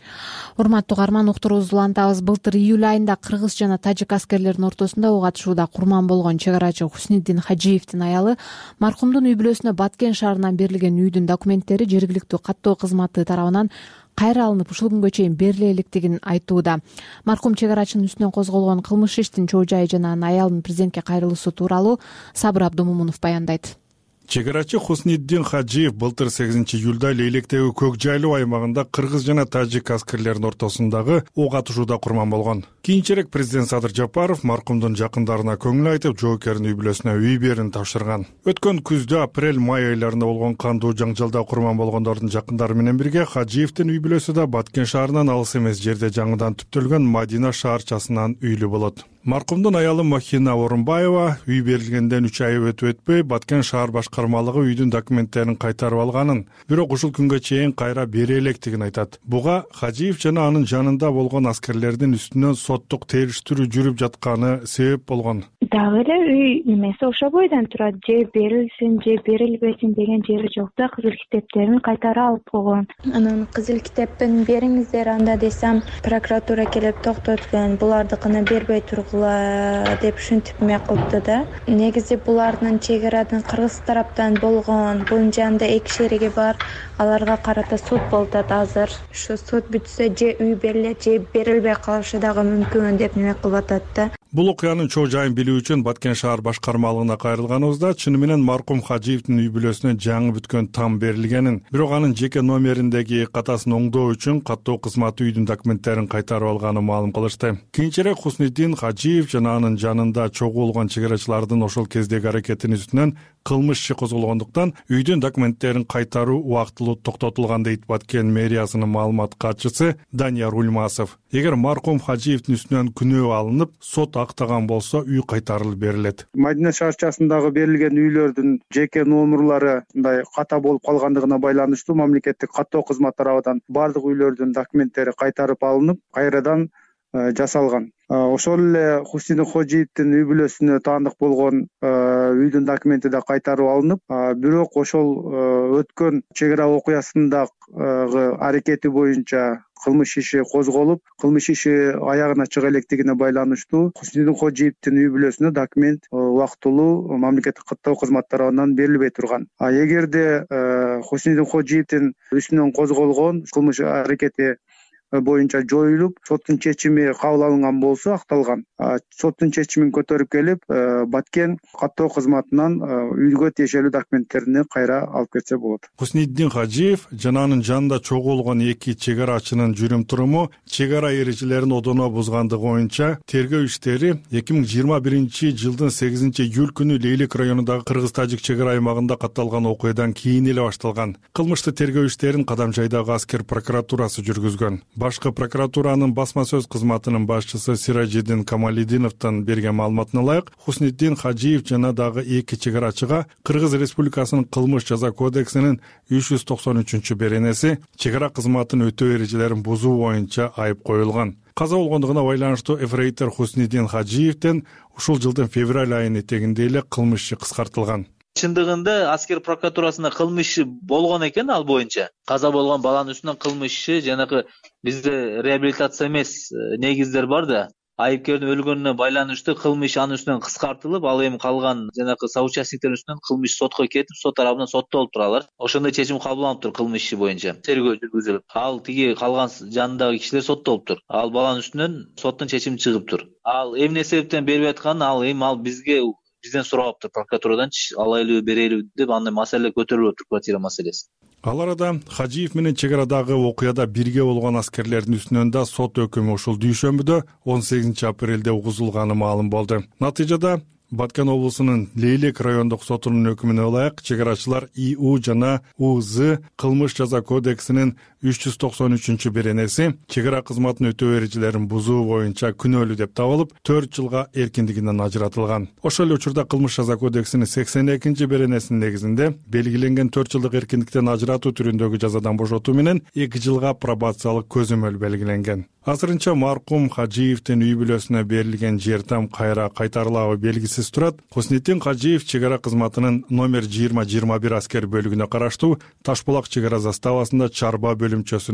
урматтуу угарман, уктуруубузду улантабыз. Былтыр июль айында кыргыз жана тажик аскерлеринин ортосунда ок атышууда курман болгон чек арачы Хусниддин Хажиевдин аялы маркумдун үй бүлөсүнө Баткен шаарынан берилген үйдүн документтери жергиликтүү каттоо кызматы тарабынан кайра алынып, ушул күнгө чейин бериле электигин айтууда. Маркум чек арачынын үстүнөн козголгон кылмыш иштин чоо жайы жана анын аялынын президентке кайрылуусу тууралуу Сабыр Абдумомунов баяндайт. Чек арачы Хусниддин Хажиев былтыр сегизинчи июлда Лейлектеги көк жайлуу аймагында кыргыз жана тажик аскерлеринин ортосундагы ок атышууда курман болгон. Кийинчерээк президент Садыр Жапаров маркумдун жакындарына көңүл айтып, жоокердин үй бүлөсүнө үй берин тапшырган. Өткөн күздө апрель-май айларында болгон кандуу жаңжалда курман болгондордун жакындары менен бирге Хажиевдин үй бүлөсү да Баткен шаарынан алыс эмес жерде жаңыдан түптөлгөн Мадина шаарчасынан үйлүү болот. Маркумдун аялы Махина Орунбаева үй берилгенден үч ай өтүп өтпөй Баткен шаар башкармалыгы үйдүн документтерин кайтарып алганын, бирок ушул күнгө чейин кайра бере электигин айтат. Буга Хажиев жана анын жанында болгон аскерлердин үстүнөн соттук териштирүү жүрүп жатканы себеп болгон. Дагы эле үй немеси ошо бойдон турат, же берилсин, же берилбесин деген жери жок да, кызыл китептерин кайтара алып койгон. Анан кызыл китепин бериңиздер анда десем, прокуратура келип токтоткон, булардыкына бербей тургула деп ушинтип эме кылды да. Негизи булардын чек арадан кыргыз тараптан болгон, бунун жанында эки шериги бар, аларга карата суд болуп атат азыр. Ушу суд бүтсө же үй берилет, же берилбей калышы дагы мүмкүн деп эме кылып атат да. Бул окуянын чоо жайын билүү үчүн Баткен шаар башкармалыгына кайрылганыбызда чыны менен маркум Хажиевдин үй бүлөсүнө жаңы бүткөн там берилгенин, бирок анын жеке номериндеги катасын оңдоо үчүн каттоо кызматы үйдүн документтерин кайтарып алганын маалым кылышты. Кийинчерээк Хусниддин Хажиев жана анын жанында чогулган чек арачылардын ошол кездеги аракетинин үстүнөн кылмыш иши козголгондуктан үйдүн документтерин кайтаруу убактылуу токтотулган дейт Баткен мэриясынын маалымат катчысы Данияр Ульмасов. Эгер маркум Хажиевдин үстүнөн күнөө алынып, сот актаган болсо үй кайтарылып берилет. Мадина шаарчасындагы берилген үйлөрдүн жеке номерлары мындай ката болуп калгандыгына байланыштуу мамлекеттик каттоо кызматы тарабынан бардык үйлөрдүн документтери кайтарып алынып, кайрадан жасалган. Ошол эле Хусниддин Хажиевдин үй бүлөсүнө таандык болгон үйдүн документи да кайтарып алынып, бирок ошол өткөн чек ара окуясындагы аракети боюнча кылмыш иши козголуп, кылмыш иши аягына чыга электигине байланыштуу Хусниддин Хажиевдин үй бүлөсүнө документ убактылуу мамлекеттик каттоо кызматы тарабынан берилбей турган. А эгерде Хусниддин Хажиевдин үстүнөн козголгон кылмыш аракети боюнча жоюлуп, соттун чечими кабыл алынган болсо акталган. Соттун чечимин көтөрүп келип, Баткен каттоо кызматынан үйгө тиешелүү документтерин кайра алып кетсе болот. Хусниддин Хажиев жана анын жанында чогулган эки чек арачынын жүрүм туруму чек ара эрежелерин одоно бузгандыгы боюнча тергөө иштери эки миң жыйырма биринчи жылдын сегизинчи июль күнү Лейлек районундагы кыргыз-тажик чек ара аймагында катталган окуядан кийин эле башталган. Кылмыштык тергөө иштерин Кадамжайдагы аскер прокуратурасы жүргүзгөн. Башкы прокуратуранын басма сөз кызматынын башчысы Сиражиддин Камалидиновдун берген маалыматына ылайык, Хусниддин Хажиев жана дагы эки чек арачыга Кыргыз Республикасынын кылмыш жаза кодексинин үч жүз токсон үчүнчү беренеси чек ара кызматын өтөө эрежелерин бузуу боюнча айып коюлган. Каза болгондугуна байланыштуу эфрейтор Хусниддин Хажиевден ушул жылдын февраль айынын этегинде эле кылмыш иши кыскартылган. Чындыгында аскер прокуратурасында кылмыш иши болгон экен, ал боюнча каза болгон баланын үстүнөн кылмыш иши жанагы бизде реабилитация эмес негиздер бар да, айыпкердин өлгөнүнө байланыштуу кылмыш анын үстүнөн кыскартылып, ал эми калган жанагы соучастниктердин үстүнөн кылмыш сотко кетип, сот тарабынан соттолуп туралар. Ошондой чечим кабыл алыныптыр кылмыш иши боюнча. Тергөө жүргүзүлүп, ал тиги калган жанындагы кишилер соттолуптур. Ал баланын үстүнөн соттун чечими чыгыптыр. Ал эмне себептен бербей атканын ал эми ал бизге бизден суралыптыр, прокуратурадан алайлыбы берелиби деп, андай маселе көтөрүлүптүр, квартира маселеси. Ал арада Хажиев менен чек арадагы окуяда бирге болгон аскерлердин үстүнөн да сот өкүмү ушул дүйшөмбүдө он сегизинчи апрелде угузулганы маалым болду. Натыйжада Баткен облусунун Лейлек райондук сотунун өкүмүнө ылайык чек арачылар И У жана У З кылмыш жаза кодексинин үч жүз токсон үчүнчү беренеси чек ара кызматын өтөө эрежелерин бузуу боюнча күнөөлүү деп табылып, төрт жылга эркиндигинен ажыратылган. Ошол эле учурда кылмыш жаза кодексинин сексен экинчи беренесинин негизинде белгиленген төрт жылдык эркиндиктен ажыратуу түрүндөгү жазадан бошотуу менен эки жылга пробациялык көзөмөл белгиленген. Азырынча маркум Хажиевдин үй бүлөсүнө берилген жер там кайра кайтарылабы белгисиз турат. Хусниддин Хажиев чек ара кызматынын номер жыйырма жыйырма бир аскер бөлүгүнө караштуу Таш булак чек ара заставасында чарба бөлүмчөсүнүн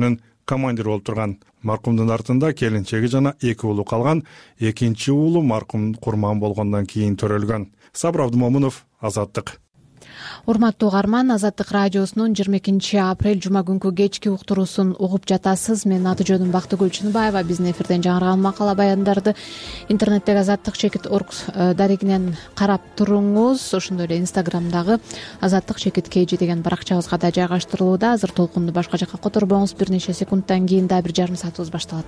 командир болуп турган. Маркумдун артында келинчеги жана эки уулу калган. Экинчи уулу маркум курман болгондон кийин төрөлгөн. Сабыр Абдымомунов, Азаттык. Урматтуу угарман, Азаттык радиосунун жыйырма экинчи апрель жума күнкү кечки уктуруусун угуп жатасыз. Мен Атыжөнүн Бактыгүл Чынбаева. Биздин эфирден жаңырган макала баяндарды интернеттеги азаттык чекит орг дарегинен карап туруңуз. Ошондой эле Инстаграмдагы азаттык чекит kg деген баракчабызга да жайгаштырылууда. Азыр толкунду башка жакка которбоңуз, бир нече секундтан кийин да бир жарым саатыбыз башталат.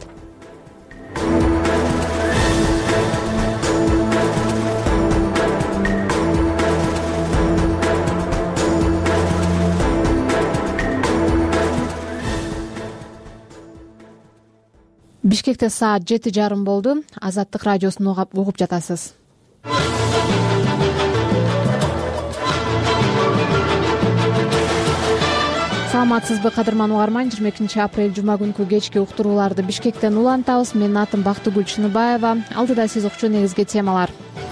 Бишкекте саат жети жарым болду. Азаттык радиосун угуп жатасыз. Саламатсызбы, кадырман угарман? жыйырма экинчи апрель жума күнкү кечки уктурууларды Бишкектен улантабыз. Менин атым Бактыгүл Чынбаева. Алдыда сиз укчу негизги темалар.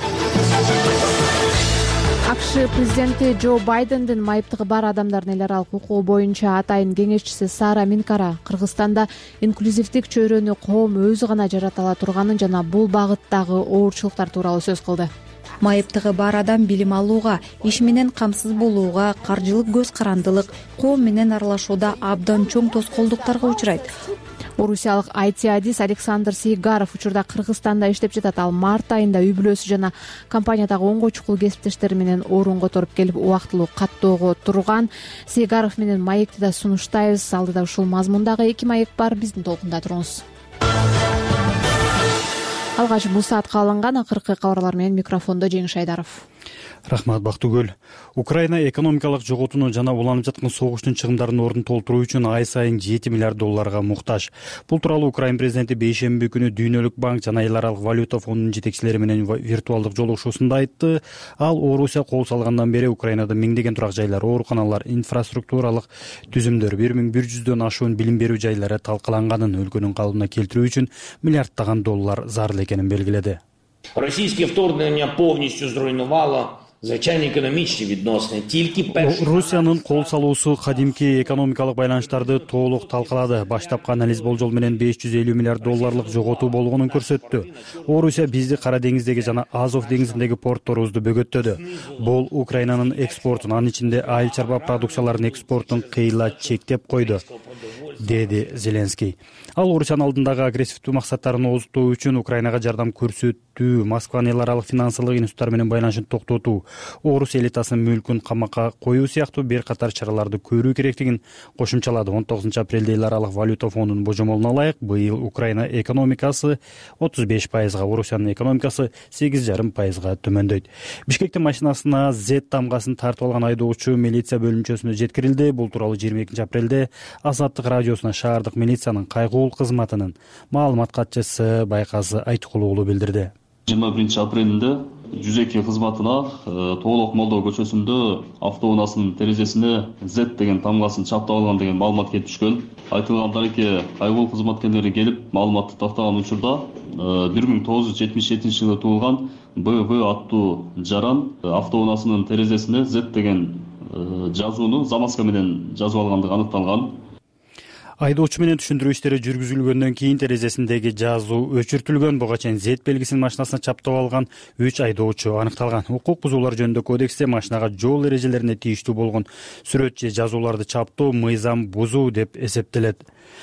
АКШ президенти Джо Байдендин майыптыгы бар адамдардын эл аралык укугу боюнча атайын кеңешчиси Сара Минкара Кыргызстанда инклюзивдик чөйрөнү коом өзү гана жарата ала турганын жана бул багыттагы оорчулуктар тууралуу сөз кылды. Майыптыгы бар адам билим алууга, иш менен камсыз болууга, каржылык көз карандылык, коом менен аралашууда абдан чоң тоскоолдуктарга учурайт. Орусиялык ай ти адис Александр Сейгаров учурда Кыргызстанда иштеп жатат. Ал март айында үй бүлөсү жана компаниядагы онго чукул кесиптештери менен орун которуп келип убактылуу каттоого турган. Сейгаров менен маекти да сунуштайбыз. Алдыда ушул мазмундагы эки маек бар. Биздин толкунда туруңуз. Алгач бул саатка алынган акыркы кабарлар менен микрофондо Жеңиш Айдаров. Рахмат, Бактыгүл. Украина экономикалык жоготууну жана уланып жаткан согуштун чыгымдарын ордун толтуруу үчүн ай сайын жети миллиард долларга муктаж. Бул тууралуу Украина президенти бейшемби күнү Дүйнөлүк банк жана эл аралык валюта фондунун жетекчилери менен виртуалдык жолугушуусунда айтты. Ал Орусия кол салгандан бери Украинада миңдеген турак жайлар, ооруканалар, инфраструктуралык түзүмдөр, бир миң бир жүздөн ашуун билим берүү жайлары талкаланганын, өлкөнүн калыбына келтирүү үчүн миллиарддаган доллар зарыл экенин белгиледи. Російське вторгнення повністю зруйнувало звичайні економічні відносини. Тільки перші Русиянын кол салуусу кадимки экономикалык байланыштарды толук талкалады. Баштапкы анализ болжол менен беш жүз элүү миллиард долларлык жоготуу болгонун көрсөттү. Орусия бизди Кара деңиздеги жана Азов деңизиндеги портторубузду бөгөттөдү. Бул Украинанын экспортун, анын ичинде айыл чарба продукцияларынын экспортун кыйла чектеп койду, деди Зеленский. Ал Орусиянын алдындагы агрессивдүү максаттарын ооздоо үчүн Украинага жардам көрсөтүү, Москванын эл аралык финансылык институттары менен байланышын токтотуу, Орус элитасынын мүлкүн камакка коюу сыяктуу бир катар чараларды көрүү керектигин кошумчалады. он тогузунчу апрелде эл аралык валюта фондунун божомолуна ылайык быйыл Украина экономикасы отуз беш пайызга, Орусиянын экономикасы сегиз жарым пайызга төмөндөйт. Бишкектин машинасына Z тамгасын тартып алган айдоочу милиция бөлүмчөсүнө жеткирилди. Бул тууралуу жыйырма экинчи апрелде Азаттык радиосуна шаардык милициянын кайгуу кызматынын маалымат катчысы Байказы Айтыкулуу уулу билдирди. жыйырма биринчи апрелинде жүз эки кызматына Тоолок Молдоо көчөсүндө автоунаасынын терезесине Z деген тамгасын чаптап алган деген маалымат келип түшкөн. Айтылган дарекке кайгуу кызматкерлери келип маалыматты тактаган учурда бир миң тогуз жүз жетимиш жетинчи жылы туулган Б В аттуу жаран автоунаасынын терезесине Z деген жазууну замазка менен жазып алгандыгы аныкталган. Айдоочу менен түшүндүрүү иштери жүргүзүлгөндөн кийин терезесиндеги жазуу өчүртүлгөн. Буга чейин Z белгисин машинасына чаптап алган үч айдоочу аныкталган. Укук бузуулар жөнүндө кодексте машинага жол эрежелерине тийиштүү болгон сүрөт же жазууларды чаптоо мыйзам бузуу деп эсептелет.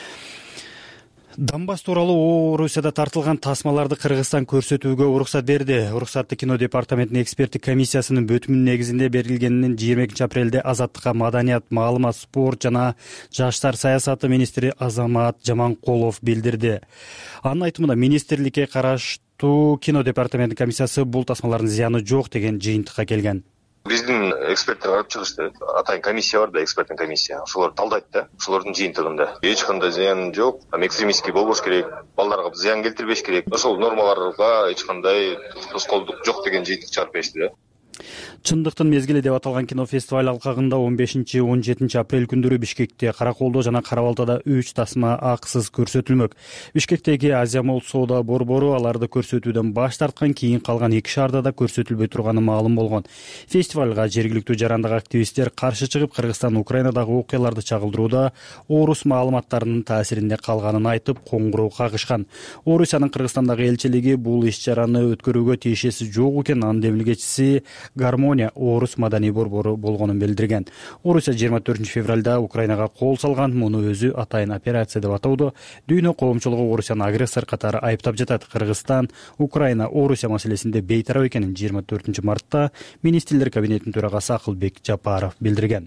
Донбасс тууралуу Орусияда тартылган тасмаларды Кыргызстан көрсөтүүгө уруксат берди. Уруксатты кино департаментинин эксперттик комиссиясынын бөтүмүнүн негизинде берилгенин жыйырма экинчи апрелде Азаттыкка маданият, маалымат, спорт жана жаштар саясаты министри Азамат Жаманкулов билдирди. Анын айтымында министрликке караштуу кино департаментинин комиссиясы бул тасмалардын зыяны жок деген жыйынтыкка келген. Биздин эксперттер карап чыгышты. Атайын комиссия бар да, эксперттин комиссия. Ошолор талдайт да, ошолордун жыйынтыгында. Эч кандай зыян жок. Экстремистский болбош керек, балдарга зыян келтирбеш керек. Ошол нормаларга эч кандай тоскоолдук жок деген жыйынтык чыгарып беришти да. Чындыктын мезгили деп аталган кинофестиваль алкагында он бешинчи он жетинчи апрель күндөрү Бишкекте, Караколдо жана Кара Балтада үч тасма акысыз көрсөтүлмөк. Бишкектеги Азия Молл соода борбору аларды көрсөтүүдөн баш тарткан, кийин калган эки шаарда да көрсөтүлбөй турганы маалым болгон. Фестивалга жергиликтүү жарандык активисттер каршы чыгып, Кыргызстан Украинадагы окуяларды чагылдырууда Орус маалыматтарынын таасиринде калганын айтып, коңгуроо кагышкан. Орусиянын Кыргызстандагы элчилиги бул иш-чараны өткөрүүгө тиешеси жок экен, анын демилгечиси Гармония Орус маданий борбору болгонун билдирген. Орусия жыйырма төртүнчү февралда Украинага кол салган, муну өзү атайын операция деп атоодо дүйнө коомчулугу Орусияны агрессор катары айыптап жатат. Кыргызстан Украина Орусия маселесинде бейтарап экенин жыйырма төртүнчү мартта министрлер кабинетинин төрагасы Акылбек Жапаров билдирген.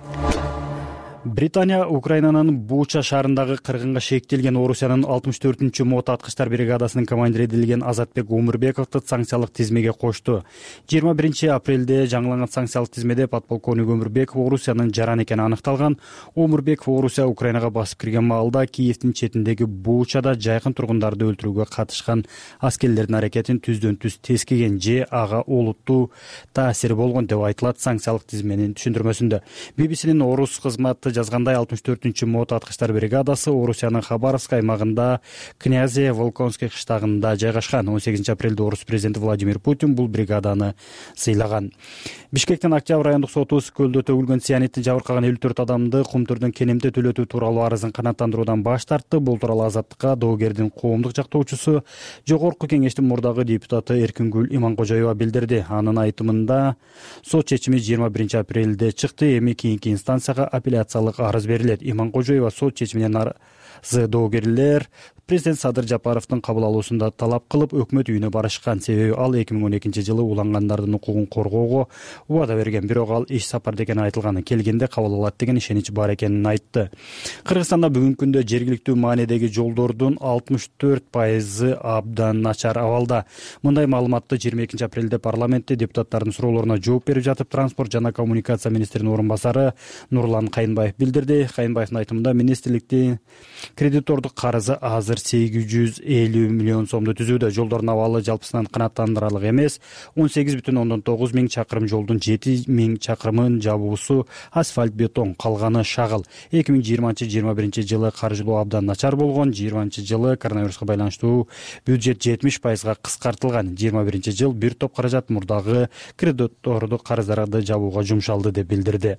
Британия Украинанын Буча шаарындагы кыргынга шектелген Орусиянын алтымыш төртүнчү мото аткычтар бригадасынын командири эдилген Азатбек Өмүрбековду санкциялык тизмеге кошту. жыйырма биринчи апрелде жаңыланган санкциялык тизмеде подполковник Өмүрбеков Орусиянын жаран экени аныкталган. Өмүрбеков Орусия Украинага басып кирген маалда Киевдин четиндеги Бучада жайкын тургундарды өлтүрүүгө катышкан аскерлердин аракетин түздөн түз тескеген же ага олуттуу таасири болгон деп айтылат санкциялык тизменин түшүндүрмөсүндө. би би синин орус кызматы жазгандай алтымыш төртүнчү мото аткычтар бригадасы Орусиянын Хабаровск аймагында Князя Волконский кыштагында жайгашкан. он сегизинчи апрелде Орус президенти Владимир Путин бул бригаданы сыйлаган. Бишкектин Октябрь райондук соту көлдө төгүлгөн цианидти жабыркаган элүү төрт адамды кумтөрдөн кенемте төлөтүү тууралуу арызын канааттандыруудан баш тартты. Бул тууралуу Азаттыкка доогердин коомдук жактоочусу, Жогорку кеңештин мурдагы депутаты Эркингүл Иманкожоева билдирди. Анын айтымында сот чечими жыйырма биринчи апрелде чыкты. Эми кийинки инстанцияга апелляциялык арыз берилет. Иманкожоева сот чечиминен наразы доогерлер президент Садыр Жапаровдун кабыл алуусунда талап кылып, өкмөт үйүнө барышкан. Себеби ал эки миң он экинчи жылы улангандардын укугун коргоого убада берген, бирок ал иш сапарда экени айтылган. Келгенде кабыл алат деген ишенич бар экенин айтты. Кыргызстанда бүгүнкү күндө жергиликтүү маанидеги жолдордун алтымыш төрт пайызы абдан начар абалда. Мындай маалыматты жыйырма экинчи апрелде парламентте депутаттардын суроолоруна жооп берип жатып, транспорт жана коммуникация министринин орун басары Нурлан Кайынбаев билдирди. Кайынбаевдин айтымында министрликтин кредитордук карызы азыр сегиз жүз элүү миллион сомду түзүүдө. Жолдордун абалы жалпысынан канааттандырарлык эмес. он сегиз бүтүн ондон тогуз миң чакырым жолдун жети миң чакырымын жабуусу асфальт бетон, калганы шагыл. эки миң жыйырманчы жыйырма биринчи жылы каржылоо абдан начар болгон. жыйырманчы жылы коронавируска байланыштуу бюджет жетимиш пайызга кыскартылган. жыйырма биринчи жыл бир топ каражат мурдагы кредитордук карыздарды жабууга жумшалды деп билдирди.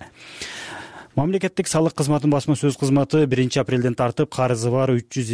Мамлекеттик салык кызматынын басма сөз кызматы биринчи апрелден тартып карызы бар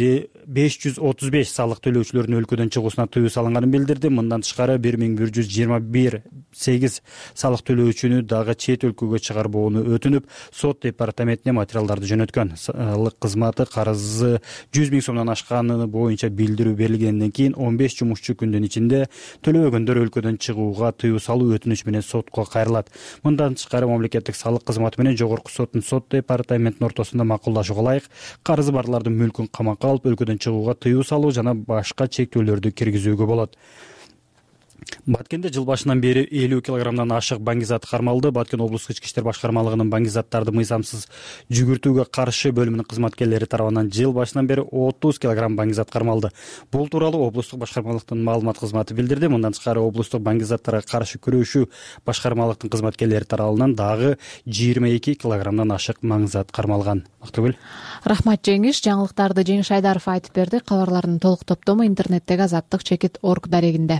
беш жүз отуз беш салык төлөөчүлөрдүн өлкөдөн чыгуусуна тыюу салынганын билдирди. Мындан тышкары бир миң бир жүз жыйырма бир сегиз салык төлөөчүнү дагы чет өлкөгө чыгарбоону өтүнүп, сот департаментине материалдарды жөнөткөн. Салык кызматы карызы жүз миң сомдон ашканы боюнча билдирүү берилгенден кийин он беш жумушчу күндүн ичинде төлөбөгөндөр өлкөдөн чыгууга тыюу салуу өтүнүч менен сотко кайрылат. Мындан тышкары мамлекеттик салык кызматы менен жогорку соттун сот департаментинин ортосунда макулдашууга ылайык карызы барлардын мүлкүн камакка алып өлкөдөн чыгууга тыюу салуу жана башка чектөөлөрдү киргизүүгө болот. Баткенде жыл башынан бери элүү килограммдан ашык баңгизат кармалды. Баткен облустук ички иштер башкармалыгынын баңгизаттарды мыйзамсыз жүгүртүүгө каршы бөлүмүнүн кызматкерлери тарабынан жыл башынан бери отуз килограмм баңгизат кармалды. Бул тууралуу облустук башкармалыктын маалымат кызматы билдирди. Мындан тышкары облустук баңгизаттарга каршы күрөшүү башкармалыктын кызматкерлери тарабынан дагы жыйырма эки килограммдан ашык маңгизат кармалган. Актыгүл. Рахмат Жеңиш. Жаңылыктарды Жеңиш Айдаров айтып берди. Кабарлардын толук топтому интернеттеги азаттык чекит орг дарегинде.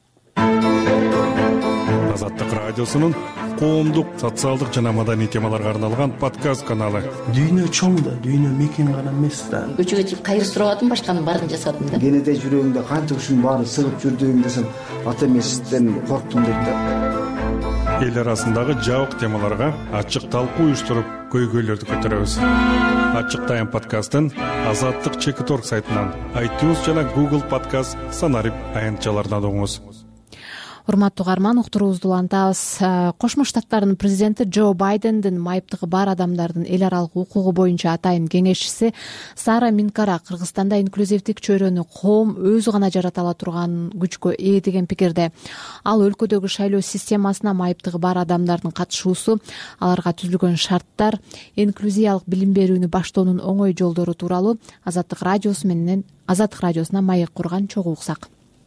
Азаттык радиосунун коомдук, социалдык жана маданий темаларга арналган подкаст каналы. Дүйнө чоң да, дүйнө мекен гана эмес да. Көчөгө чыгып кайыр сурабадым, башканын баарын жасадым да. Кенете жүрөгүңдө канча ушунун баары сыгып жүрдүм десем, ата эмесизден корктум дейт да. Эл арасындагы жабык темаларга ачык талкуу уюштуруп, көйгөйлөрдү көтөрөбүз. Ачык тайм подкастын Азаттык чекит орг сайтынан, iTunes жана Google подкаст санарип аянтчаларынан угуңуз. Урматтуу угарман, уктуруубузду улантабыз. Кошмо Штаттардын президенти Джо Байдендин майыптыгы бар адамдардын эл аралык укугу боюнча атайын кеңешчиси Сара Минкара Кыргызстанда инклюзивдик чөйрөнү коом өзү гана жарата ала турган күчкө ээ деген пикирде. Ал өлкөдөгү шайлоо системасына майыптыгы бар адамдардын катышуусу, аларга түзүлгөн шарттар, инклюзиялык билим берүүнү баштоонун оңой жолдору тууралуу Азаттык радиосу менен Азаттык радиосуна маек курган чогуу уксак.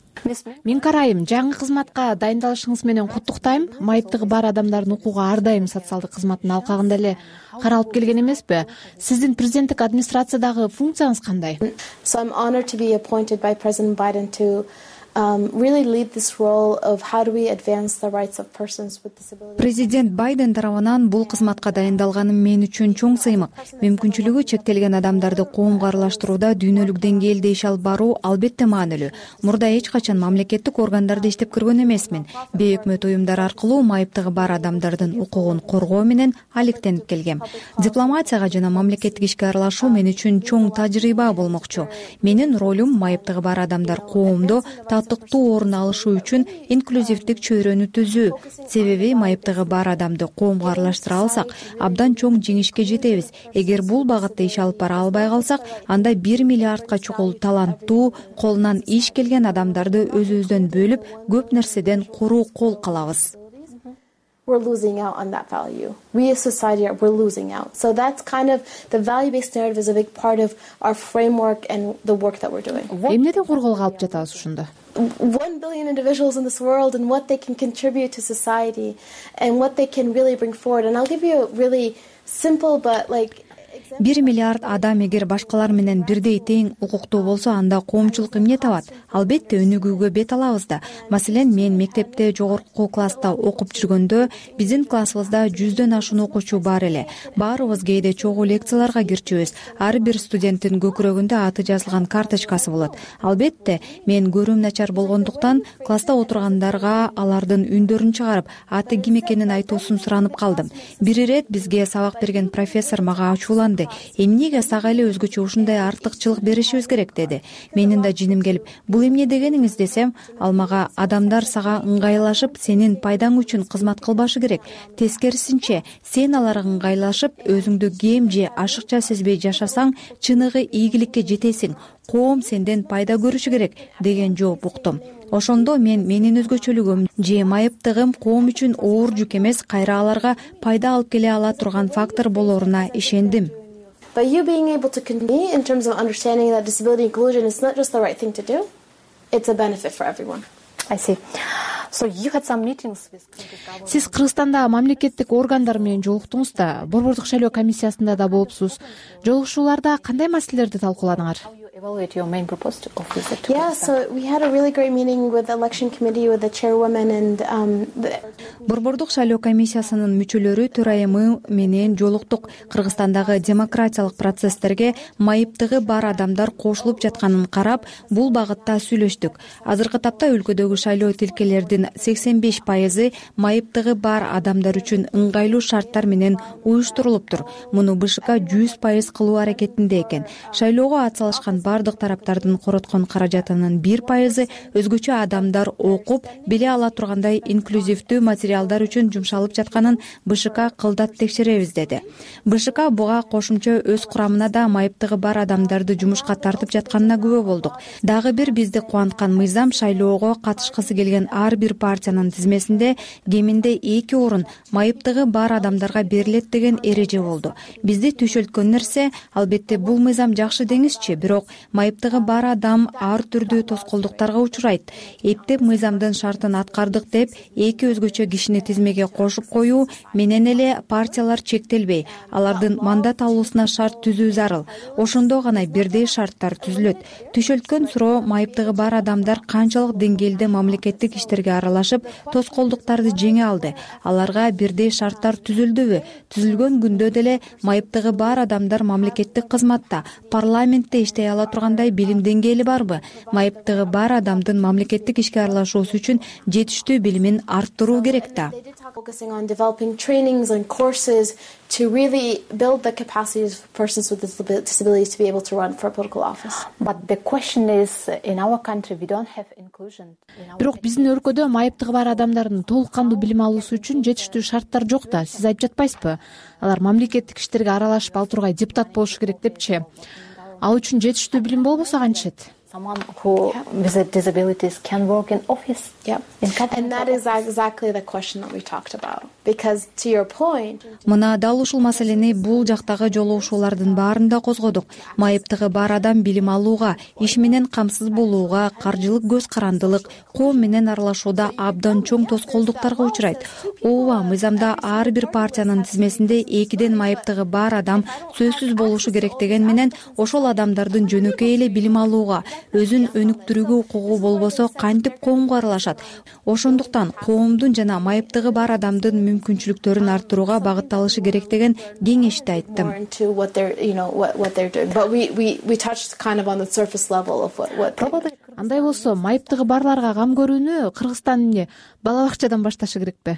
Мен карайым, жаңы кызматка дайындалышыңыз менен куттуктайм. Майыптыгы бар адамдардын укугу ар дайым социалдык кызматтын алкагында эле каралып келген эмеспи? Сиздин президенттик администрациядагы функцияңыз кандай? So I'm honored to be appointed by President Biden to Um, really lead this role of how do we advance the rights of persons with disabilities. Президент Байден тарабынан бул кызматка дайындалганым мен үчүн чоң сыймык. Мүмкүнчүлүгү чектелген адамдарды коомго аралаштырууда дүйнөлүк деңгээлде иш алып баруу албетте маанилүү. Мурда эч качан мамлекеттик органдарда иштеп көргөн эмесмин. Бейөкмөт уюмдар аркылуу майыптыгы бар адамдардын укугун коргоо менен алектенип келгем. Дипломатияга жана мамлекеттик ишке аралашуу мен үчүн чоң тажрыйба болмокчу. Менин ролум майыптыгы бар адамдар коомдо татыктуу орун алышы үчүн инклюзивдик чөйрөнү түзүү. Себеби майыптыгы бар адамды коомго аралаштыра алсак, абдан чоң жеңишке жетебиз. Эгер бул багытта иш алып бара албай калсак, анда бир миллиардка чукул таланттуу, колунан иш келген адамдарды өзүбүздөн бөлүп, көп нерседен куру кол калабыз. We're losing out on that value. We as society, are, we're losing out. So that's kind of the value-based narrative is a big part of our framework and the work that we're doing. Эмнеден корголго алып жатабыз ушунда? One billion individuals in this world and what they can contribute to society and what they can really bring forward. And I'll give you a really simple but like бир миллиард адам эгер башкалар менен бирдей тең укуктуу болсо, анда коомчулук эмне табат? Албетте өнүгүүгө бет алабыз да. Маселен, мен мектепте жогорку класста окуп жүргөндө биздин классыбызда жүздөн ашуун окуучу бар эле. Баарыбыз кээде чогуу лекцияларга кирчүбүз. Ар бир студенттин көкүрөгүндө аты жазылган карточкасы болот. Албетте, мен көрүүм начар болгондуктан класста отургандарга алардын үндөрүн чыгарып, аты ким экенин айтуусун суранып калдым. Бир ирет бизге сабак берген профессор мага ачууланды. Эмнеге сага эле өзгөчө ушундай артыкчылык беришибиз керек деди. Менин да жиним келип, бул эмне дегениңиз десем, ал мага адамдар сага ыңгайлашып, сенин пайдаң үчүн кызмат кылбашы керек. Тескерисинче, сен аларга ыңгайлашып, өзүңдү кем же ашыкча сезбей жашасаң, чыныгы ийгиликке жетесиң. Коом сенден пайда көрүшү керек деген жооп уктум. Ошондо мен менин өзгөчөлүгүм же майыптыгым коом үчүн оор жүк эмес, кайра аларга пайда алып келе ала турган фактор болоруна ишендим. But you being able to convey in terms of understanding that disability inclusion is not just the right thing to do, it's a benefit for everyone. I see. So you had some meetings with Сиз Кыргызстанда мамлекеттик органдар менен жолуктуңуз да, Борбордук шайлоо комиссиясында да болупсуз. Жолугушууларда кандай маселелерди талкууладыңар? Evaluate your main proposed office. Yeah, so we had a really great meeting with the election committee with the chairwoman and um Борбордук шайлоо комиссиясынын мүчөлөрү төрайымы менен жолуктук. Кыргызстандагы демократиялык процесстерге майыптыгы бар адамдар кошулуп жатканын карап, бул багытта сүйлөштүк. Азыркы тапта өлкөдөгү шайлоо тилкелердин сексен беш пайызы майыптыгы бар адамдар үчүн ыңгайлуу шарттар менен уюштурулуптур. Муну БШК жүз пайыз кылуу аракетинде экен. Шайлоого атсалышкан бардык тараптардын короткон каражатынын бир пайызы өзгөчө адамдар окуп, биле ала тургандай инклюзивдүү материалдар үчүн жумшалып жатканын БШК кылдат текшеребиз деди. БШК буга кошумча өз курамына да майыптыгы бар адамдарды жумушка тартып жатканына күбө болдук. Дагы бир бизди кубанткан мыйзам шайлоого катышкысы келген ар бир партиянын тизмесинде кеминде эки орун майыптыгы бар адамдарга берилет деген эреже болду. Бизди түшөлткөн нерсе, албетте бул мыйзам жакшы деңизчи, бирок майыптыгы бар адам ар түрдүү тоскоолдуктарга учурайт. Эптеп мыйзамдын шартын аткардык деп эки өзгөчө кишини тизмеге кошуп коюу менен эле партиялар чектелбей, алардын мандат алуусуна шарт түзүү зарыл. Ошондо гана бирдей шарттар түзүлөт. Түшөлткөн суроо майыптыгы бар адамдар канчалык деңгээлде мамлекеттик иштерге аралашып, тоскоолдуктарды жеңе алды. Аларга бирдей шарттар түзүлдүбү? Түзүлгөн күндө деле майыптыгы бар адамдар мамлекеттик кызматта, парламентте иштей ала тургандай билим деңгээли барбы? Майыптыгы бар адамдын мамлекеттик ишке аралашуусу үчүн жетиштүү билимин арттыруу керек да. Focusing on developing trainings and courses to really build the capacities of persons with disabilities to be able to run for a political office. But the question is, in our country we don't have inclusion. Бирок биздин өлкөдө майыптыгы бар адамдардын толук кандуу билим алуусу үчүн жетиштүү шарттар жок да. Сиз айтып жатпайсызбы? Алар мамлекеттик иштерге аралашып ал тургай депутат болушу керек депчи. Ал үчүн жетиштүү билим болбосо кантишет? Someone who with disabilities can work in office. Yep. And that is exactly the question that we talked about. Because to your point, мына дал ушул маселени бул жактагы жолоошуулардын баарында козгодук. Майыптыгы бар адам билим алууга, иш менен камсыз болууга, каржылык көз карандылык, коом менен аралашууда абдан чоң тоскоолдуктарга учурайт. Ооба, мыйзамда ар бир партиянын тизмесинде экиден майыптыгы бар адам сөзсүз болушу керек деген менен ошол адамдардын жөнөкөй эле билим алууга, өзүн өнүктүрүүгө укугу болбосо кантип коомго аралашат. Ошондуктан коомдун жана майыптыгы бар адамдын мүмкүнчүлүктөрүн арттырууга багытталышы керек деген кеңешти айттым. Андай болсо, майыптыгы барларга кам көрүүнү Кыргызстан эмне бала бакчадан башташы керекпи?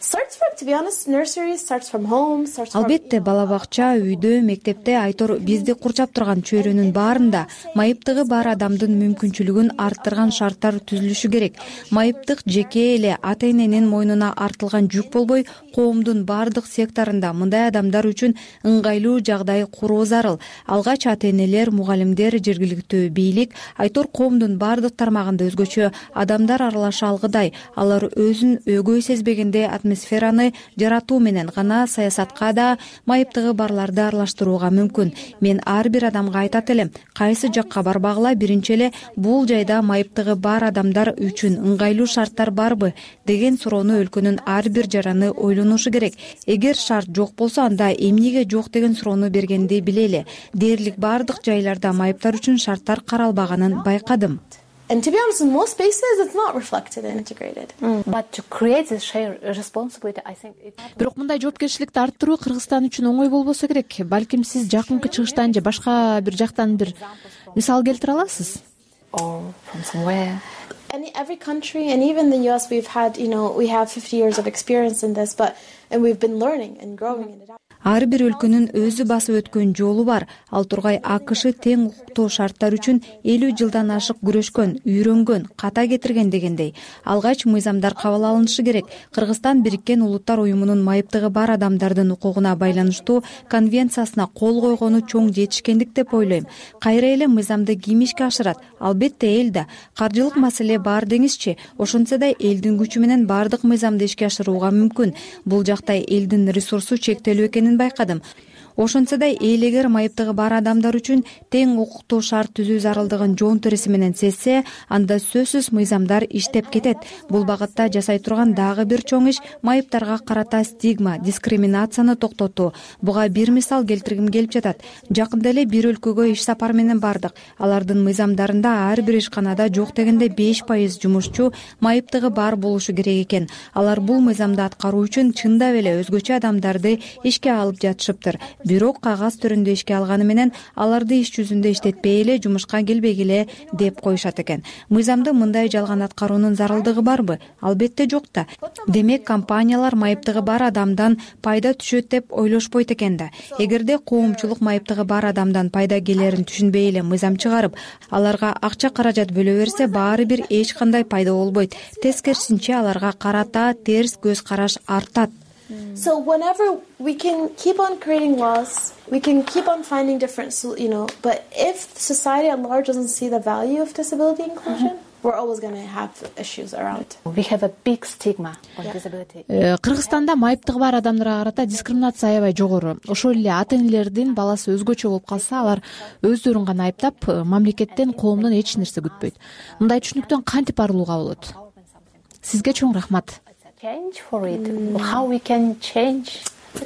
Албетте, бала бакча, үйдө, мектепте, айтор бизди курчап турган чөйрөнүн баарында майыптыгы бар адамдын мүмкүнчүлүгүн арттырган шарттар түзүлүшү керек. Майыптык жеке эле ата-эненин мойнуна артылган жүк болбой, коомдун бардык секторунда мындай адамдар үчүн ыңгайлуу жагдай куруу зарыл. Алгач ата-энелер, мугалимдер, жергиликтүү бийлик, айтор коомдун бардык тармагында өзгөчө адамдар аралаша алгыдай, алар өзүн өгөй сезбегенде атмосфераны жаратуу менен гана саясатка да майыптыгы барларды аралаштырууга мүмкүн. Мен ар бир адамга айтат элем, кайсы жакка барбагыла, биринчи эле бул жайда майыптыгы бар адамдар үчүн ыңгайлуу шарттар барбы деген суроону өлкөнүн ар бир жараны ойлонушу керек. Эгер шарт жок болсо, анда эмнеге жок деген суроону бергенди билели. Дээрлик бардык жайларда майыптар үчүн шарттар каралбаганын байкадым. And to be honest, in most spaces, it's not reflected and integrated. Mm. But to create this shared responsibility, I think it... Бирок мындай жоопкерчиликти арттыруу Кыргызстан үчүн оңой болбосо керек. Балким сиз жакынкы чыгыштан же башка бир жактан бир мисал келтире аласыз? Or from somewhere. And every country, and even the U S, we've had, you know, we have fifty years of experience in this, but and we've been learning and growing and adapting. Ар бир өлкөнүн өзү басып өткөн жолу бар. Ал тургай АКШ тең укуктуу шарттар үчүн элүү жылдан ашык күрөшкөн, үйрөнгөн, ката кетирген дегендей. Алгач мыйзамдар кабыл алынышы керек. Кыргызстан Бириккен Улуттар уюмунун майыптыгы бар адамдардын укугуна байланыштуу конвенциясына кол койгону чоң жетишкендик деп ойлойм. Кайра эле мыйзамды ким ишке ашырат? Албетте эл да. Каржылык маселе бар деңизчи. Ошентсе да элдин күчү менен бардык мыйзамды ишке ашырууга мүмкүн. Бул жакта элдин ресурсу чектелүү экенин байкадым. Ошентсе да эл эгер майыптыгы бар адамдар үчүн тең укуктуу шарт түзүү зарылдыгын жоон тереси менен сезсе, анда сөзсүз мыйзамдар иштеп кетет. Бул багытта жасай турган дагы бир чоң иш майыптарга карата стигма, дискриминацияны токтотуу. Буга бир мисал келтиргим келип жатат. Жакында эле бир өлкөгө иш сапар менен бардык. Алардын мыйзамдарында ар бир ишканада жок дегенде беш пайыз жумушчу майыптыгы бар болушу керек экен. Алар бул мыйзамды аткаруу үчүн чындап эле өзгөчө адамдарды ишке алып жатышыптыр. Бирок кагаз түрүндө ишке алганы менен аларды иш жүзүндө иштетпей эле, жумушка келбегиле деп коюшат экен. Мыйзамды мындай жалган аткаруунун зарылдыгы барбы? Албетте жок да. Демек компаниялар майыптыгы бар адамдан пайда түшөт деп ойлошпойт экен да. Эгерде коомчулук майыптыгы бар адамдан пайда келерин түшүнбей эле мыйзам чыгарып, аларга акча каражат бөлө берсе, баары бир эч кандай пайда болбойт. Тескерисинче аларга карата терс көз караш артат. So whenever we can keep on creating laws, we can keep on finding different, you know, but if society at large doesn't see the value of disability inclusion, mm-hmm. we're always going to have issues around it. We have a big stigma on yeah. disability. Кыргызстанда майыптыгы бар адамдарга карата дискриминация аябай жогору. Ошол эле ата-энелердин баласы өзгөчө болуп калса, алар өздөрүн гана айыптап, мамлекеттен, коомдон эч нерсе күтпөйт. Мындай түшүнүктөн кантип арылууга болот? Сизге чоң рахмат. Change for it. Mm. How we can change?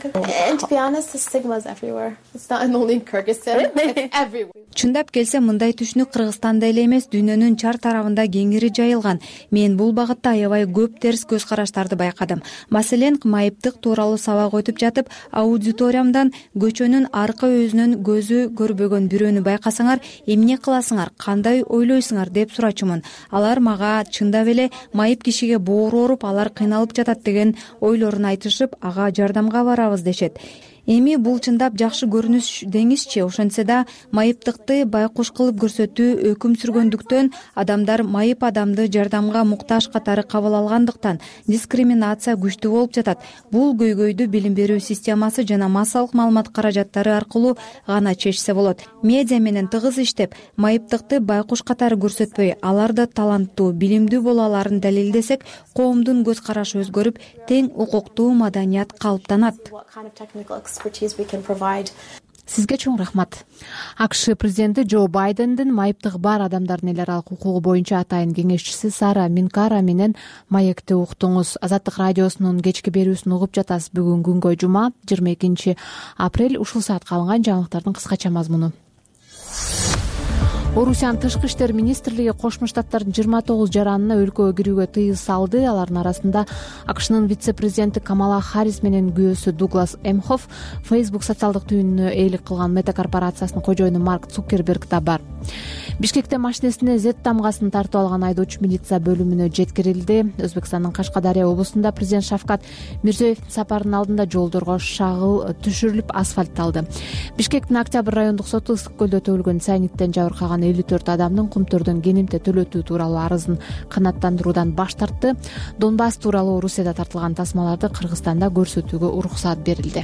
And to be honest, the stigma is everywhere. It's not only in Kyrgyzstan, it's everywhere. Чындап келсе, мындай түшүнүк Кыргызстанда эле эмес, дүйнөнүн чар тарабында кеңири жайылган. Мен бул багытта аябай көп терс көз караштарды байкадым. Маселен, майыптык тууралуу сабак өтүп жатып, аудиториямдан көчөнүн аркы өзүнөн көзү көрбөгөн бирөөнү байкасаңар, эмне кыласыңар, кандай ойлойсуңар деп сурачумун. Алар мага чындап эле майып кишиге боору ооруп, алар кыйналып жатат деген ойлорун айтышып, ага жардамга барабыз дешет. Эми бул чындап жакшы көрүнүш деңизчи. Ошентсе да майыптыкты байкуш кылып көрсөтүү өкүм сүргөндүктөн адамдар майып адамды жардамга муктаж катары кабыл алгандыктан дискриминация күчтүү болуп жатат. Бул көйгөйдү билим берүү системасы жана массалык маалымат каражаттары аркылуу гана чечсе болот. Медиа менен тыгыз иштеп, майыптыкты байкуш катары көрсөтпөй, аларды таланттуу, билимдүү боло аларын далилдесек, коомдун көз карашы өзгөрүп, тең укуктуу маданият калыптанат. Сизге чоң рахмат. АКШ президенти Джо Байдендин майыптыгы бар адамдардын эл аралык укугу боюнча атайын кеңешчиси Сара Минкара менен маекти уктуңуз. Азаттык радиосунун кечки берүүсүн угуп жатасыз. Бүгүн күнгөй жума, жыйырма экинчи апрель. Ушул саатка алынган жаңылыктардын кыскача мазмуну. Орусиянын тышкы иштер министрлиги Кошмо Штаттардын жыйырма тогуз жаранына өлкөгө кирүүгө тыюу салды. Алардын арасында АКШнын вице-президенти Камала Харрис менен күйөөсү Дуглас Эмхоф, Facebook социалдык түйүнүнө ээлик кылган Мета корпорациясынын кожоюну Марк Цукерберг да бар. Бишкекте машинесине Z тамгасын тартып алган айдоочу милиция бөлүмүнө жеткирилди. Өзбекстандын Кашкадария облусунда президент Шавкат Мирзиёевдин сапарынын алдында жолдорго шагыл түшүрүлүп, асфальтталды. Бишкектин Октябрь райондук соту Ысык көлдө төгүлгөн цианиттен жабыркаган элүү төрт адамдын кумтөрдөн кенемте төлөтүү тууралуу арызын канааттандыруудан баш тартты. Донбасс тууралуу Орусияда тартылган тасмаларды Кыргызстанда көрсөтүүгө уруксаат берилди.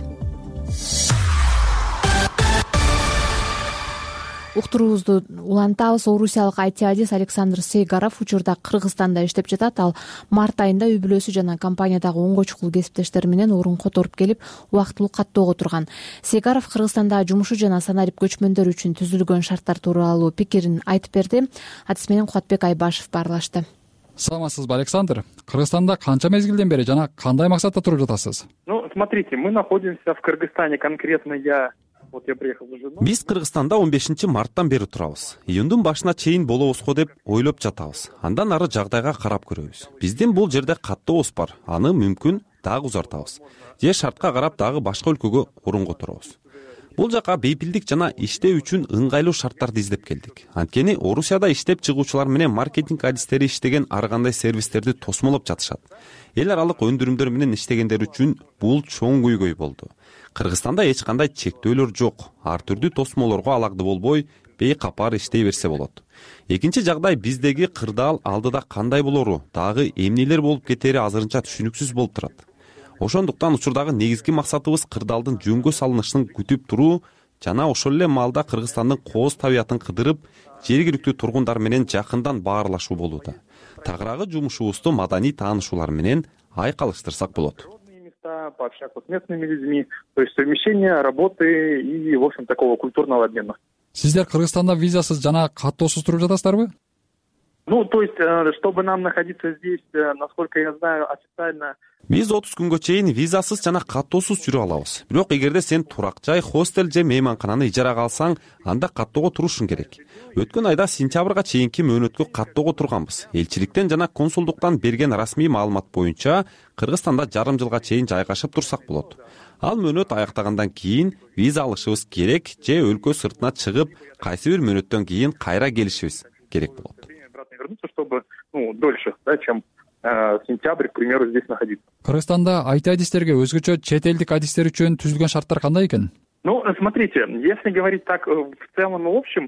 Уктуруубузду улантабыз. Орусиялык ай ти адис Александр Сейгаров учурда Кыргызстанда иштеп жатат. Ал март айында үй бүлөсү жана компаниядагы онго чукул кесиптештери менен орун которуп келип, убактылуу каттоого турган. Сейгаров Кыргызстандагы жумушу жана санарип көчмөндөр үчүн түзүлгөн шарттар тууралуу пикирин айтып берди. Адис менен Кубатбек Айбашев баарлашты. Саламатсызбы, Александр? Кыргызстанда канча мезгилден бери жана кандай максатта туруп жатасыз? Ну, смотрите, мы находимся в Кыргызстане, конкретно я Биз Кыргызстанда он бешинчи марттан бери турабыз. Июндун башына чейин болобузго деп ойлоп жатабыз. Андан ары жагдайга карап көрөбүз. Биздин бул жерде каттообуз бар. Аны мүмкүн дагы узартабыз. Же шартка карап дагы башка өлкөгө орун которобуз. Бул жака бейпилдик жана иштөө үчүн ыңгайлуу шарттарды издеп келдик. Анткени Орусияда иштеп чыгуучулар менен маркетинг адистери иштеген ар кандай сервистерди тосмолоп жатышат. Эл аралык өндүрүмдөр менен иштегендер үчүн бул чоң көйгөй болду. Кыргызстанда эч кандай чектөөлөр жок. Ар түрдүү тосмолорго алакты болбой, бейкапар иштей берсе болот. Экинчи жагдай биздеги кырдаал алдыда кандай болору, дагы эмнелер болуп кетери азырынча түшүнүксүз болуп турат. Ошондуктан учурдагы негизги максатыбыз кырдаалдын жөнгө салынышын күтүп туруу жана ошол эле маалда Кыргызстандын кооз табиятын кыдырып, жергиликтүү тургундар менен жакындан баарлашуу болууда. Тагыраагы жумушубузду маданий таанышуулар менен айкалыштырсак болот. Пообщаться с местными людьми, то есть совмещение работы и, в общем, такого культурного обмена. Сиздер Кыргызстанда визасыз жана каттоосуз туруп жатасыздарбы? Ну, то есть, чтобы нам находиться здесь, насколько я знаю, официально... Биз отуз күнгө чейин визасыз жана каттоосуз жүрө алабыз. Бирок эгерде сен турак жай, хостел же мейманкананы ижарага алсаң, анда каттоого турушуң керек. Өткөн айда сентябрга чейинки мөөнөткө каттоого турганбыз. Элчиликтен жана консулдуктан берген расмий маалымат боюнча Кыргызстанда жарым жылга чейин жайгашып турсак болот. Ал мөөнөт аяктагандан кийин виза алышыбыз керек же өлкө сыртына чыгып, кайсы бир мөөнөттөн кийин кайра келишибиз керек болот. Чтобы, ну, дольше, да, чем сентябрь, к примеру, здесь находиться. Кыргызстанда ай ти адистерге өзгөчө чет элдик адистер үчүн түзүлгөн шарттар кандай экен? Ну, смотрите, если говорить так в целом и в общем,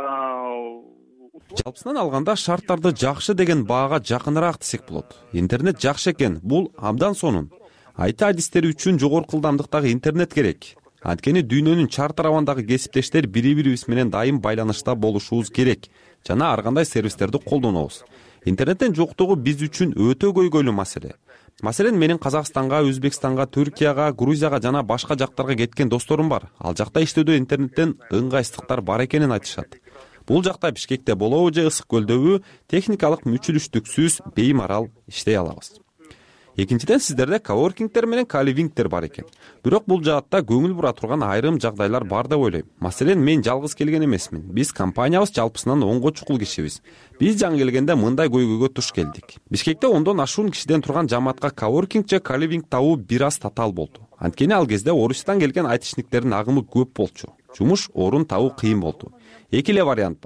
жалпысынан алганда шарттарды жакшы деген баага жакыныраак десек болот. Интернет жакшы экен, бул абдан сонун. ай ти адистери үчүн жогорку ылдамдыктагы интернет керек. Анткени дүйнөнүн чар тарабындагы кесиптештер бири-бирибиз менен дайым байланышта болушубуз керек жана ар кандай сервистерди колдонобуз. Интернеттен жоктугу биз үчүн өтө көйгөйлүү маселе. Маселен, менин Казакстанга, Өзбекстанга, Түркияга, Грузияга жана башка жактарга кеткен досторум бар. Ал жакта иштөөдө интернеттен ыңгайсыздыктар бар экенин айтышат. Бул жакта Бишкекте болобу же Ысык көлдөбү техникалык мүчүлүштүксүз беймарал иштей алабыз. Экинчиден, сиздерде коворкингтер менен каливингтер бар экен. Бирок бул жаатта көңүл бура турган айрым жагдайлар бар деп ойлойм. Маселен, мен жалгыз келген эмесмин. Биз компаниябыз жалпысынан онго чукул кишибиз. Биз жаңы келгенде мындай көйгөйгө туш келдик. Бишкекте ондон ашуун кишиден турган жамаатка коворкинг же каливинг табуу бир аз татаал болду. Анткени ал кезде Орусиядан келген айтишниктердин агымы көп болчу. Жумуш орун табуу кыйын болду. Эки эле вариант бар эле.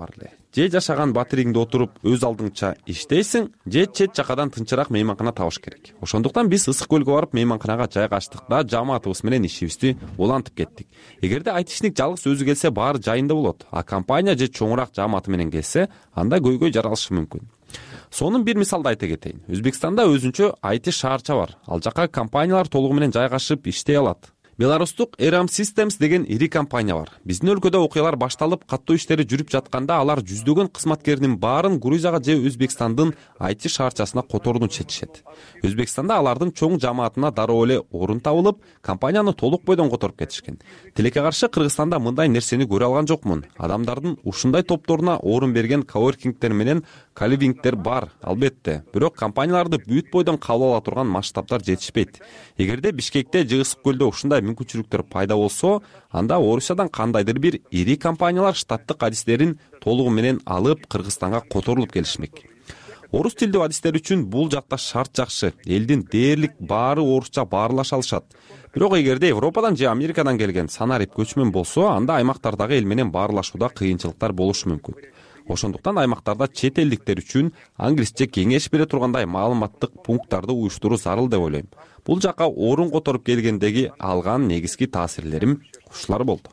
же жашаган батириңде отуруп өз алдыңча иштейсиң, же чет жакадан тынчыраак мейманкана табыш керек. Ошондуктан биз Ысык көлгө барып мейманканага жайгаштык да жамаатыбыз менен ишибизди улантып кеттик. Эгерде айтишник жалгыз өзү келсе баары жайында болот, а компания же чоңураак жамааты менен келсе, анда көйгөй жаралышы мүмкүн. Сонун бир мисалды айта кетейин. Өзбекстанда өзүнчө ай ти шаарча бар. Ал жака компаниялар толугу менен жайгашып иштей алат. Беларустук Eram Systems деген ири компания бар. Биздин өлкөдө окуялар башталып, каттоо иштери жүрүп жатканда алар жүздөгөн кызматкердин баарын Грузияга же Өзбекстандын ай ти шаарчасына которууну чечишет. Өзбекстанда алардын чоң жамаатына дароо эле орун табылып, компанияны толук бойдон которуп кетишкен. Тилекке каршы Кыргызстанда мындай нерсени көрө алган жокмун. Адамдардын ушундай топторуна орун берген коворкингтер менен каливингтер бар, албетте. Бирок компанияларды бүт бойдон кабыл ала турган масштабтар жетишпейт. Эгерде Бишкекте же Ысык көлдө ушундай мүмкүнчүлүктөр пайда болсо, анда Орусиядан кандайдыр бир ири компаниялар штаттык адистерин толугу менен алып Кыргызстанга которулуп келишмек. Орус тилдүү адистер үчүн бул жакта шарт жакшы. Элдин дээрлик баары орусча баарлаша алышат. Бирок эгерде Европадан же Америкадан келген санарип көчмөн болсо, анда аймактардагы эл менен баарлашууда кыйынчылыктар болушу мүмкүн. Ошондуктан аймактарда чет элдиктер үчүн англисче кеңеш бере тургандай маалыматтык пункттарды уюштуруу зарыл деп ойлойм. Бул жака орун которуп келгендеги алган негизги таасирлерим ушулар болду.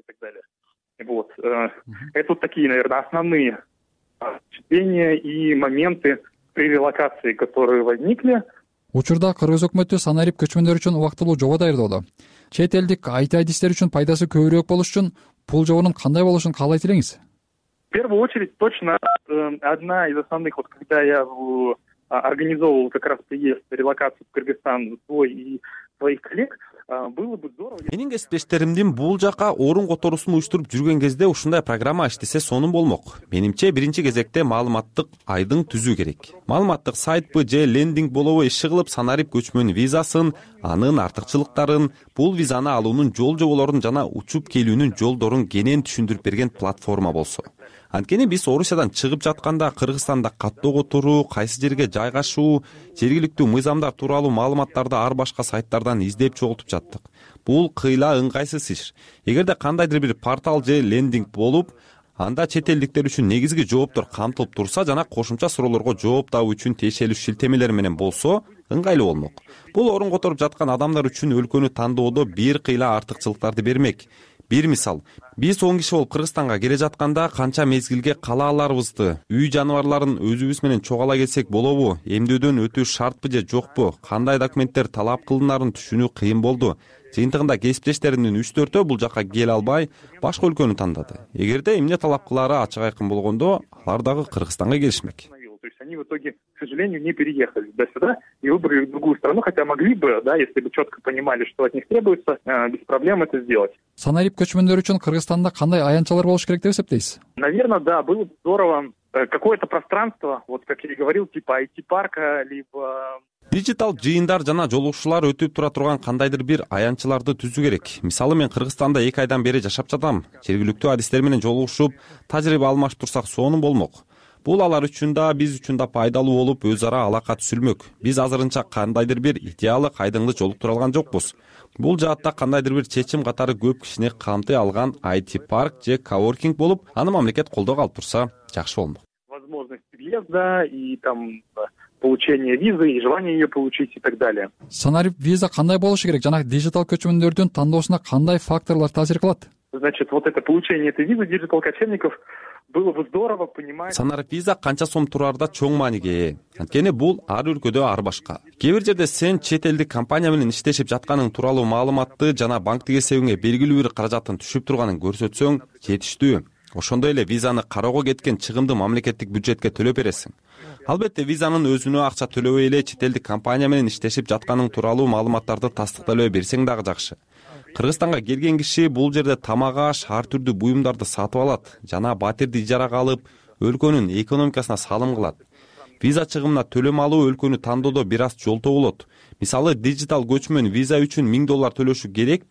Вот. Это вот такие, наверное, основные впечатления и моменты при релокации, которые возникли. Учурда Кыргыз өкмөтү санарип көчмөндөр үчүн убактылуу жоба даярдоодо. Чет элдик ай ти адистер үчүн пайдасы көбүрөөк болуш үчүн бул жобонун кандай болушун каалайт элеңиз? В первую очередь, точно э, одна из основных, вот когда я в, а, организовывал как раз приезд, релокацию в Кыргызстан свой и своих коллег, э, было бы здорово... Менин кесиптештеримдин бул жака орун которуусун уюштуруп жүргөн кезде ушундай программа иштесе сонун болмок. Менимче биринчи кезекте маалыматтык айдың түзүү керек. Маалыматтык сайтпы же лендинг болобу иши кылып санарип көчмөн визасын, анын артыкчылыктарын, бул визаны алуунун жол жоболорун жана учуп келүүнүн жолдорун кенен түшүндүрүп берген платформа болсо. Анткени биз Орусиядан чыгып жатканда Кыргызстанда каттоого туруу, кайсы жерге жайгашуу, жергиликтүү мыйзамдар тууралуу маалыматтарды ар башка сайттардан издеп чогултуп жаттык. Бул кыйла ыңгайсыз иш. Эгерде кандайдыр бир портал же лендинг болуп, анда чет элдиктер үчүн негизги жооптор камтылып турса жана кошумча суроолорго жооп табуу үчүн тиешелүү шилтемелер менен болсо, ыңгайлуу болмок. Бул орун которуп жаткан адамдар үчүн өлкөнү тандоодо бир кыйла артыкчылыктарды бермек. Бир мисал, биз он киши болуп Кыргызстанга келе жатканда канча мезгилге кала аларыбызды, үй жаныбарларын өзүбүз менен чогала келсек болобу, эмдөөдөн өтүү шартпы же жокпу, кандай документтер талап кылынарын түшүнүү кыйын болду. Жыйынтыгында кесиптештеримдин үч төртөө бул жака келе албай, башка өлкөнү тандады. Эгерде эмне талап кылаары ачык айкын болгондо, алар дагы Кыргызстанга келишмек. То есть они в итоге, к сожалению, не переехали туда-сюда и выбрали другую страну, хотя могли бы, да, если бы четко понимали, что от них требуется, без проблем это сделать. Санарип көчмөндөр үчүн Кыргызстанда кандай аянтчалар болуш керек деп эсептейсиз? Наверное, да, было бы здорово какое-то пространство, вот как я и говорил, типа ай ти-парка, либо... Дижитал жыйындар жана жолугушуулар өтүп тура турган кандайдыр бир аянтчаларды түзүү керек. Мисалы мен Кыргызстанда эки айдан бери жашап жатам. Жергиликтүү адистер менен жолугушуп, тажрыйба алмаштырсак сонун болмок. Бул алар үчүн да, биз үчүн да пайдалуу болуп, өз ара алака түзүлмөк. Биз азырынча кандайдыр бир идеалдык айдыңды жолуктура алган жокпуз. Бул жаатта кандайдыр бир чечим катары көп кишини камтый алган ай ти-парк же коворкинг болуп, аны мамлекет колдоого алып турса, жакшы болмок. Возможность въезда и там получение визы и желание ее получить и так далее. Санарип виза кандай болушу керек жана дижитал көчмөндөрдүн тандоосуна кандай факторлор таасир кылат? Значит, вот это получение этой визы диджитал кочевников было бы здорово понимать. Санарип виза канча сом тураарда чоң мааниге ээ. Анткени бул ар өлкөдө ар башка. Кээ бир жерде сен чет элдик компания менен иштешип жатканың тууралуу маалыматты жана банктик эсебиңе белгилүү бир каражаттын түшүп турганын көрсөтсөң жетиштүү. Ошондой эле визаны кароого кеткен чыгымды мамлекеттик бюджетке төлөп бересиң. Албетте визанын өзүнө акча төлөбөй эле чет элдик компания менен иштешип жатканың тууралуу маалыматтарды тастыкталып берсең дагы жакшы. Кыргызстанга келген киши бул жерде тамак аш, ар түрдүү буюмдарды сатып алат жана батирди ижарага алып, өлкөнүн экономикасына салым кылат. Виза чыгымына төлөм алуу өлкөнү тандоодо бир аз жолтоо болот. Мисалы, дижитал көчмөн виза үчүн миң доллар төлөшү керекпи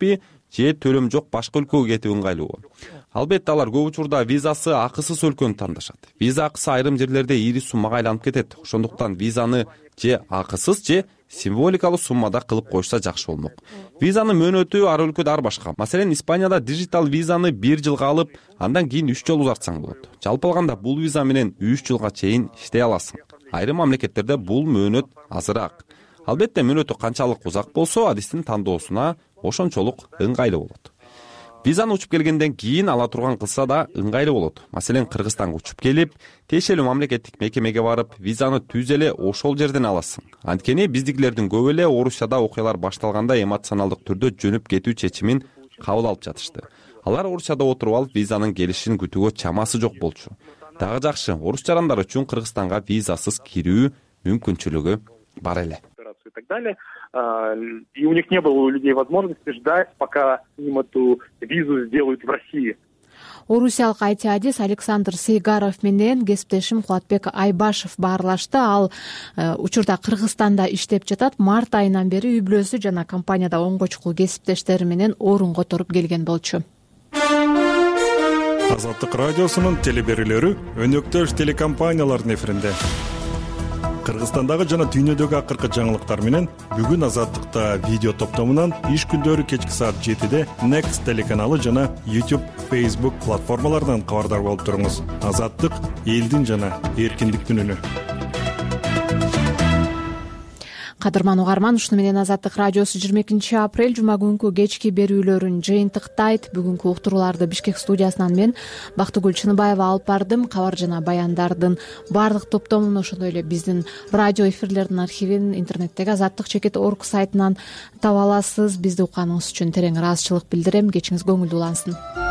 же төлөм жок башка өлкөгө кетип ыңгайлуубу? Албетте алар көп учурда визасы акысыз өлкөнү тандашат. Виза акысы айрым жерлерде ири суммага айланып кетет. Ошондуктан визаны же акысыз же символикалуу суммада кылып коюшса жакшы болмок. Визанын мөөнөтү ар өлкөдө ар башка. Маселен, Испанияда дижитал визаны бир жылга алып, андан кийин үч жолу узартсаң болот. Жалпы алганда бул виза менен үч жылга чейин иштей аласың. Айрым мамлекеттерде бул мөөнөт азыраак. Албетте, мөөнөтү канчалык узак болсо, адистин тандоосуна ошончолук ыңгайлуу болот. Визаны учуп келгенден кийин ала турган кылса да ыңгайлуу болот. Маселен, Кыргызстанга учуп келип, тиешелүү мамлекеттик мекемеге барып, визаны түз эле ошол жерден аласың. Анткени биздикилердин көбү эле Орусияда окуялар башталганда эмоционалдык түрдө жөнүп кетүү чечимин кабыл алып жатышты. Алар Орусияда отуруп алып, визанын келишин күтүүгө чамасы жок болчу. Дагы жакшы, орус жарандар үчүн Кыргызстанга визасыз кирүү мүмкүнчүлүгү бар эле. И так далее. И у них не было у людей возможности ждать, пока им эту визу сделают в России. Орусиялык айти адис Александр Сейгаров менен кесиптешим Кубатбек Айбашев баарлашты. Ал учурда Кыргызстанда иштеп жатат. Март айынан бери үй бүлөсү жана компанияда оңгочкул кесиптештери менен орун которуп келген болчу. Азаттык радиосунун телеберүүлөрү өнөктөш телекомпаниялардын эфиринде. Кыргызстандагы жана дүйнөдөгү акыркы жаңылыктар менен бүгүн Азаттыкта видео топтомунан иш күндөрү кечки саат жетиде Next телеканалы жана YouTube, Facebook платформаларынан кабардар болуп туруңуз. Азаттык — элдин жана эркиндиктин үнү. Кадырман угарман, ушуну менен Азаттык радиосу жыйырма экинчи апрель жума күнкү кечки берүүлөрүн жыйынтыктайт. Бүгүнкү уктурууларды Бишкек студиясынан мен Бактыгүл Чыныбаева алып бардым. Кабар жана баяндардын баардык топтомун, ошондой эле биздин радио эфирлердин архивин интернеттеги азаттык чекит орг сайтынан таба аласыз. Бизди укканыңыз үчүн терең ыраазычылык билдирем. Кечиңиз көңүлдүү улансын.